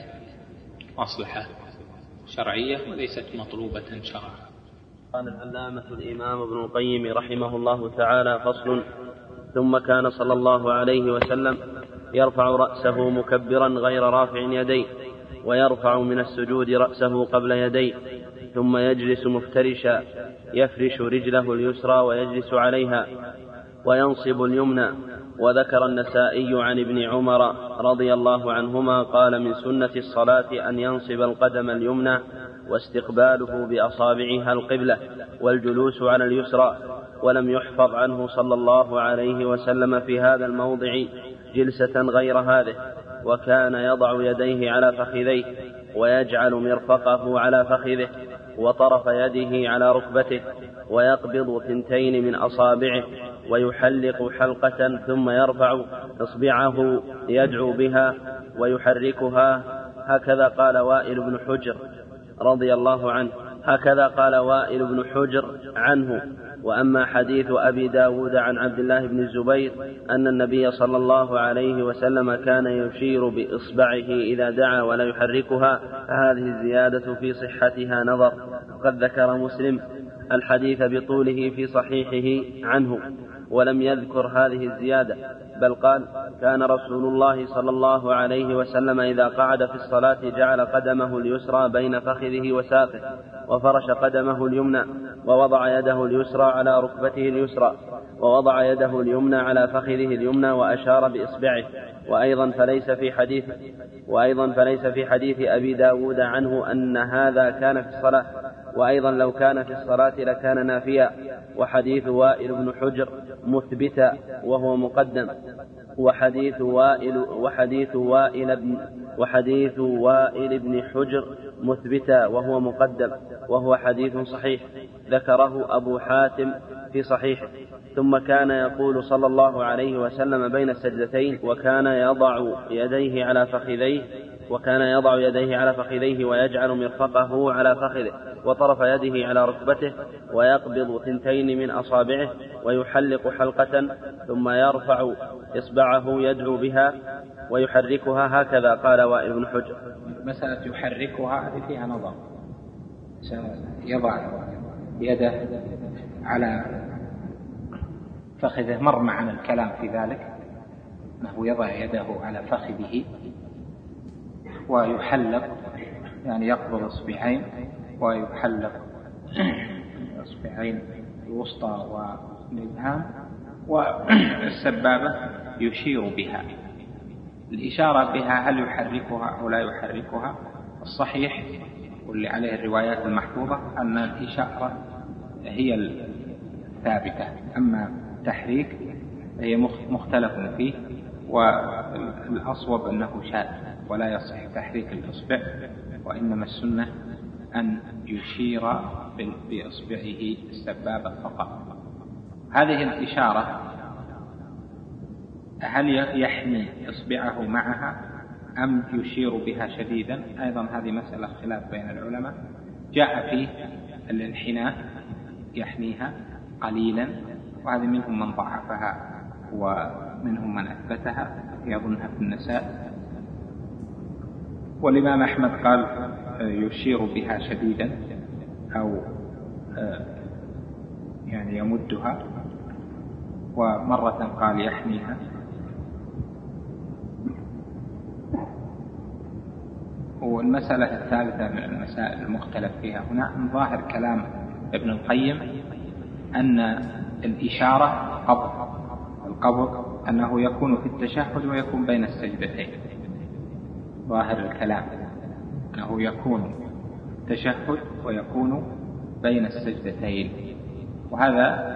مصلحة شرعية وليست مطلوبة شرعا. قال العلامة الإمام ابن القيم رحمه الله تعالى: فصل. ثم كان صلى الله عليه وسلم يرفع رأسه مكبرا غير رافع يديه، ويرفع من السجود رأسه قبل يديه، ثم يجلس مفترشا يفرش رجله اليسرى ويجلس عليها، وينصب اليمنى. وذكر النسائي عن ابن عمر رضي الله عنهما قال: من سنة الصلاة أن ينصب القدم اليمنى، واستقباله بأصابعها القبلة، والجلوس على اليسرى. ولم يحفظ عنه صلى الله عليه وسلم في هذا الموضع جلسة غير هذه. وكان يضع يديه على فخذيه، ويجعل مرفقه على فخذه، وطرف يده على ركبته، ويقبض ثنتين من أصابعه، ويحلق حلقة، ثم يرفع إصبعه يدعو بها ويحركها. هكذا قال وائل بن حجر رضي الله عنه. هكذا قال وائل بن حجر عنه. وأما حديث أبي داود عن عبد الله بن الزبير أن النبي صلى الله عليه وسلم كان يشير بإصبعه إذا دعا ولا يحركها، فهذه الزيادة في صحتها نظر. وقد ذكر مسلم الحديث بطوله في صحيحه عنه، ولم يذكر هذه الزيادة، بل قال: كان رسول الله صلى الله عليه وسلم إذا قعد في الصلاة جعل قدمه اليسرى بين فخذه وساقه، وفرش قدمه اليمنى، ووضع يده اليسرى على ركبته اليسرى، ووضع يده اليمنى على فخذه اليمنى، وأشار بإصبعه. وأيضا فليس في حديث أبي داود عنه أن هذا كان في الصلاة، وأيضا لو كان في الصلاة لكان نافيا. وحديث وائل بن حجر مثبتا وهو مقدم، وحديث وائل بن حجر مثبتا وهو مقدم، وهو حديث صحيح ذكره أبو حاتم في صحيحه. ثم كان يقول صلى الله عليه وسلم بين السجدتين: وكان يضع يديه على فخذيه ويجعل مرفقه على فخذه، وطرف يده على ركبته، ويقبض ثنتين من أصابعه، ويحلق حلقة، ثم يرفع إصبعه يدعو بها ويحركها. هكذا قال وائل بن حجر. مسألة يحركها هذه فيها نظر، يضع يده على فخذه. مر معنا الكلام في ذلك أنه يضع يده على فخذه ويحلق، يعني يقبض إصبعين ويحلق إصبعين الوسطى والإبهام، والسبابة يشير بها. الإشارة بها هل يحركها أو لا يحركها؟ الصحيح واللي عليه الروايات المحفوظة أن الإشارة هي الثابتة، أما التحريك هي مختلف فيه، والأصوب أنه شاذ ولا يصح تحريك الإصبع، وإنما السنة أن يشير بإصبعه السبابة فقط. هذه الإشارة هل يحمي إصبعه معها أم يشير بها شديدا؟ أيضا هذه مسألة خلاف بين العلماء. جاء فيه الانحناء يحميها قليلا، وهذا منهم من ضعفها ومنهم من أثبتها، يظنها في النساء. والإمام أحمد قال يشير بها شديدا أو يعني يمدها، ومرة قال يحميها. والمسألة الثالثة من المسائل المختلف فيها هنا من ظاهر كلام ابن القيم أن الإشارة القبض أنه يكون في التشهد ويكون بين السجدتين. ظاهر الكلام أنه يكون تشهد ويكون بين السجدتين، وهذا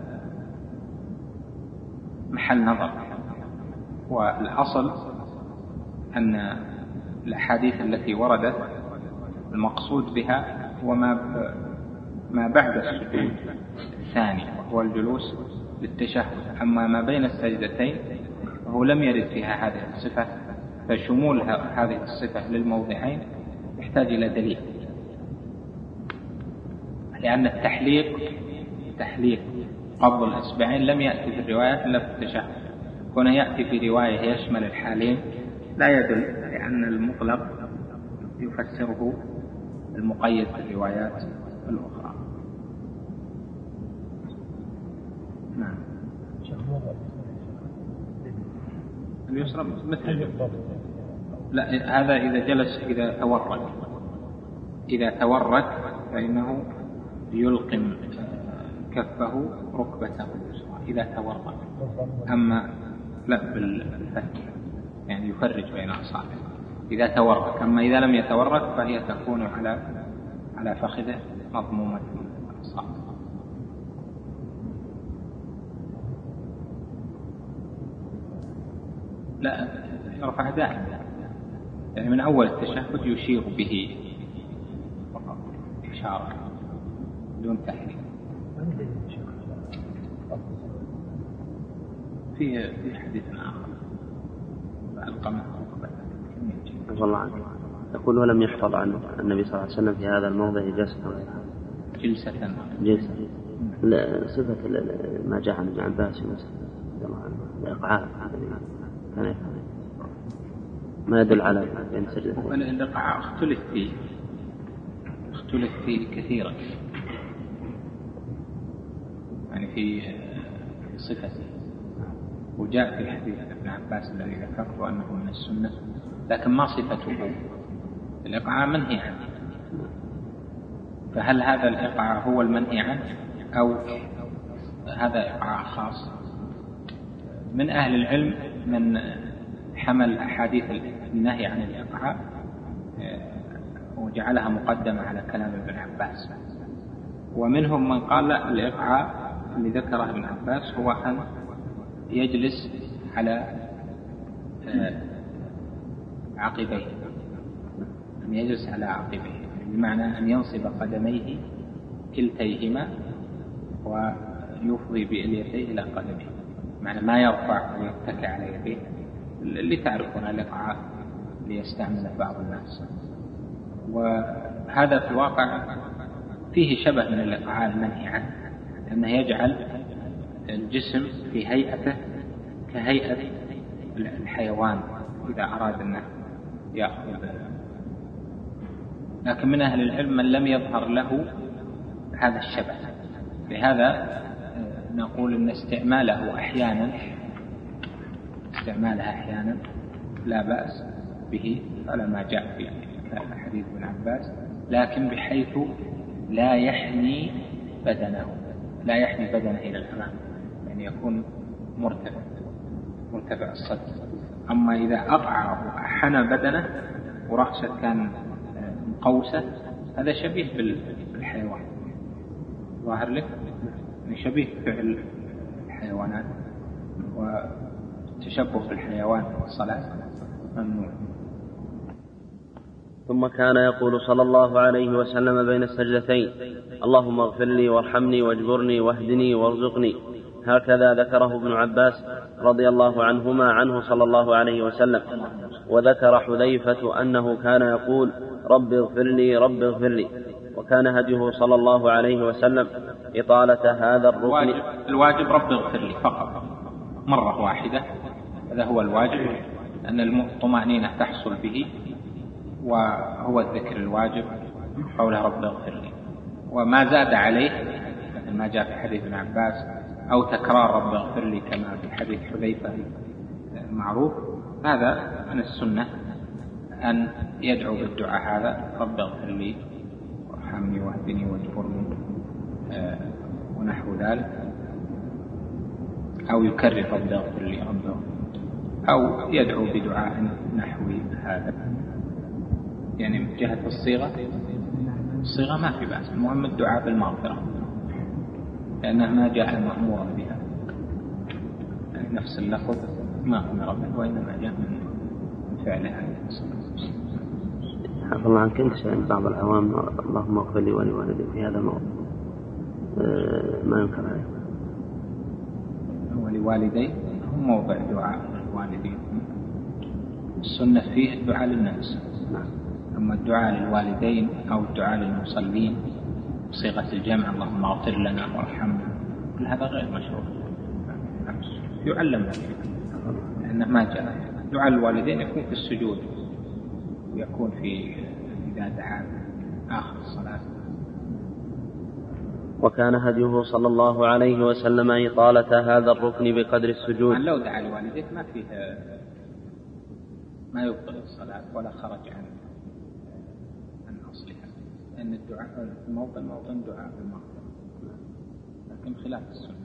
محل نظر. والأصل أن الأحاديث التي وردت المقصود بها هو ما بعد السجود الثاني وهو الجلوس للتشهد، أما ما بين السجدتين فهو لم يرد فيها هذه الصفة، فشمول هذه الصفة للموضعين يحتاج إلى دليل، لأن تحليق قبض الإصبعين لم يأتي في الروايات إلا في التشهد. كونه يأتي في رواية يشمل الحالين لا يدل، لأن المطلق يفسره المقيد في الروايات الأخرى. نعم. اليسرى مثل لا، هذا إذا جلس إذا تورك فإنه يلقم كفه ركبته اليسرى إذا تورك، أما لا بالفتح يعني يفرج بين أصابعه إذا تورك، أما إذا لم يتورك فهي تكون على فخذه مضمومة الأصابع. لا، يرفع دائما، يعني من أول التشهد يشير به فقط إشارة دون تحريك. في حديث آخر القمة والله عنه يقول ولم يحفظ عنه النبي صلى الله عليه وسلم في هذا الموضع جلسة صفة ما جاء عن ابن عباس الإقعاء كان ما يدل على بين سجدتين. الإقعاء اختلف فيه كثيرا، يعني في صفته، وجاء في حديث ابن عباس الذي ذكرته أنه من السنة، لكن ما صفته. الإقعاء منهي عنه، فهل هذا الإقعاء هو المنهي عنه أو هذا إقعاء خاص؟ من أهل العلم من حمل أحاديث النهي عن الإقعاء وجعلها مقدمة على كلام ابن عباس، ومنهم من قال لا، الإقعاء اللي ذكره ابن عباس هو أن يجلس على عقبيه، أن يجلس على عقبيه بمعنى أن ينصب قدميه كلتيهما ويفضي بإليتيه إلى قدمه، معنى ما يرفع ويتكى على يديه، اللي تعرفون الإقعاء ليستعمل بعض الناس. وهذا في الواقع فيه شبه من الإقعاء المنهي عنه، لأنه يجعل الجسم في هيئته كهيئة الحيوان إذا أراد أنه يأخذ. لكن من أهل العلم من لم يظهر له هذا الشبه، لهذا نقول إن استعمالها أحيانا لا بأس به على ما جاء في حديث ابن عباس، لكن بحيث لا يحني بدنه إلى الأمام، يعني يكون مرتفع الصدر. أما إذا أقع وحنى بدنه ورأسه كان مقوسة، هذا شبيه بالحيوان، ظاهر لك يعني شبيه فعل الحيوانات، وتشبه بالحيوان في الصلاة ممنوع. ثم كان يقول صلى الله عليه وسلم بين السجدتين: اللهم اغفر لي وارحمني واجبرني واهدني وارزقني. هكذا ذكره ابن عباس رضي الله عنهما عنه صلى الله عليه وسلم. وذكر حذيفة أنه كان يقول: رب اغفر لي رب اغفر لي. وكان هديه صلى الله عليه وسلم إطالة هذا الركن. الواجب رب اغفر لي فقط مرة واحدة، هذا هو الواجب، أن الطمأنينة تحصل به، وهو الذكر الواجب قوله رب اغفر لي. وما زاد عليه مثل ما جاء في حديث ابن عباس أو تكرار رب اغفر لي كما في حديث حذيفة المعروف، هذا من السنة أن يدعو بالدعاء هذا: رب اغفر لي وارحمني واهدني واجبرني ونحو ذلك، أو يكرر رب اغفر لي أو يدعو بدعاء نحو هذا. يعني من جهة الصيغة ما في بأس، المهم الدعاء بالمغفرة، لأنه ما جاء مأمورا بها، يعني نفس اللفظ ما أمر به، وإنما جاء من فعلها. حفظ الله عنك، أنت عند بعض العوام اللهم اغفر لي ولوالدي في هذا الموضوع ما ينكر عليه. ولوالدي هم موضع دعاء الوالدين، السنة فيه الدعاء للناس. أما الدعاء للوالدين أو الدعاء للمصلين بصيغة الجمع اللهم اغفر لنا وارحمنا، كل هذا غير مشروع، يعلم لأنه ما جاء. دعاء الوالدين يكون في السجود، ويكون إذا دعا آخر الصلاة. وكان هديه صلى الله عليه وسلم إطالة هذا الركن بقدر السجود. لو دعا لوالديه ما يبطل الصلاة ولا خرج عن أصلها، لأن الدعاء في موطن دعاء بالمغفرة، لكن خلاف السنة.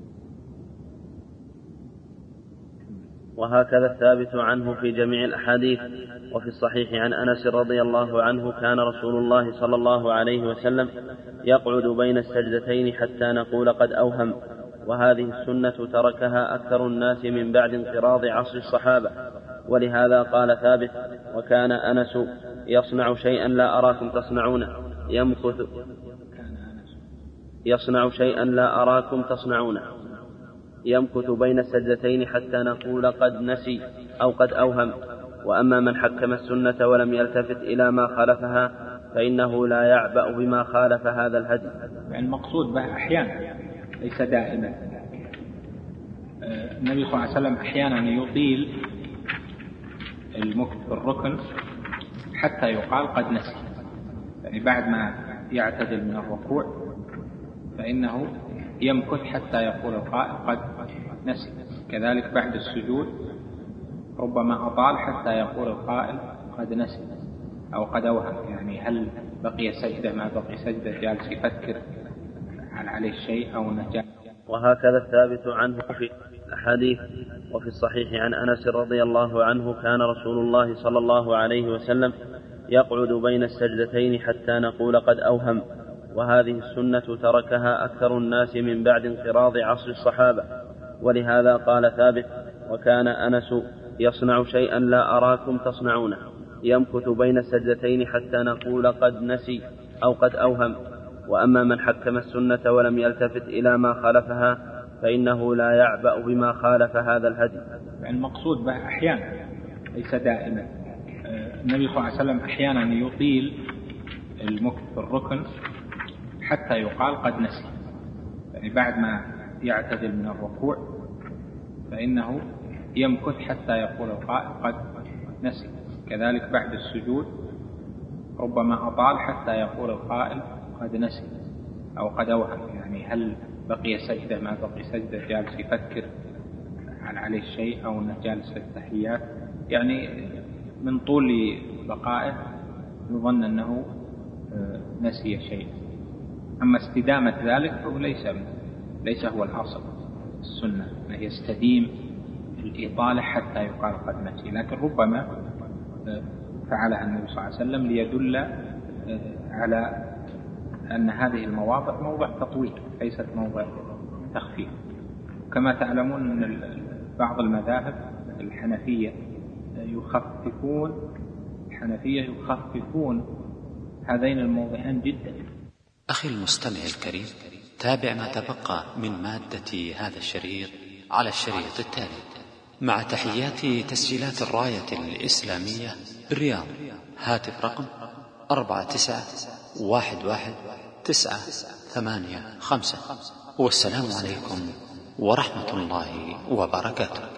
وهكذا الثابت عنه في جميع الأحاديث. وفي الصحيح عن أنس رضي الله عنه: كان رسول الله صلى الله عليه وسلم يقعد بين السجدتين حتى نقول قد أوهم. وهذه السنة تركها أكثر الناس من بعد انقراض عصر الصحابة. ولهذا قال ثابت: وكان أنس يصنع شيئا لا أراكم تصنعونه، يصنع شيئا لا أراكم تصنعونه، يمكث بين السجدتين حتى نقول قد نسي أو قد أوهم. وأما من حكم السنة ولم يلتفت إلى ما خالفها فإنه لا يعبأ بما خالف هذا الهدي. يعني المقصود به أحيانا ليس دائما. النبي صلى الله عليه وسلم أحيانا يطيل المكث بالركن حتى يقال قد نسي، يعني بعد ما يعتدل من الركوع فإنه يمكث حتى يقول القائل قد نسي. كذلك بعد السجود ربما أطال حتى يقول القائل قد نسي أو قد أوهم، يعني هل بقي سجدة ما بقي سجدة، جالس يفكر هل عليه شيء أو نجاح. وهكذا الثابت عنه في الأحاديث. وفي الصحيح عن أنس رضي الله عنه: كان رسول الله صلى الله عليه وسلم يقعد بين السجدتين حتى نقول قد أوهم. وهذه السنة تركها أكثر الناس من بعد انقراض عصر الصحابة. ولهذا قال ثابت: وكان أنس يصنع شيئا لا أراكم تصنعونه، يمكث بين السجدتين حتى نقول قد نسي أو قد أوهم. وأما من حكم السنة ولم يلتفت إلى ما خالفها فإنه لا يعبأ بما خالف هذا الهدي. يعني المقصود به أحيانا ليس دائما. النبي صلى الله عليه وسلم أحيانا يطيل المكث بالركن حتى يقال قد نسي، يعني بعد ما يعتدل من الركوع فإنه يمكث حتى يقول القائل قد نسي. كذلك بعد السجود ربما أطال حتى يقول القائل قد نسي أو قد أوهم، يعني هل بقي سجدة ما بقي سجدة، جالس يفكر هل عليه شيء أو أنه جالس في التحيات، يعني من طول بقائه يظن أنه نسي شيء. أما استدامة ذلك فهو ليس هو الأصل. السنة أنه يستديم الإطالة حتى يقال قد نسي، لكن ربما فعلها النبي صلى الله عليه وسلم ليدل على أن هذه المواضع موضع تطويل ليست موضع تخفيف. كما تعلمون أن بعض المذاهب الحنفية يخففون هذين الموضعين جدا. أخي المستمع الكريم، تابع ما تبقى من مادة هذا الشريط على الشريط التالي مع تحيات تسجيلات الراية الإسلامية بالرياض. هاتف رقم 49111985. والسلام عليكم ورحمة الله وبركاته.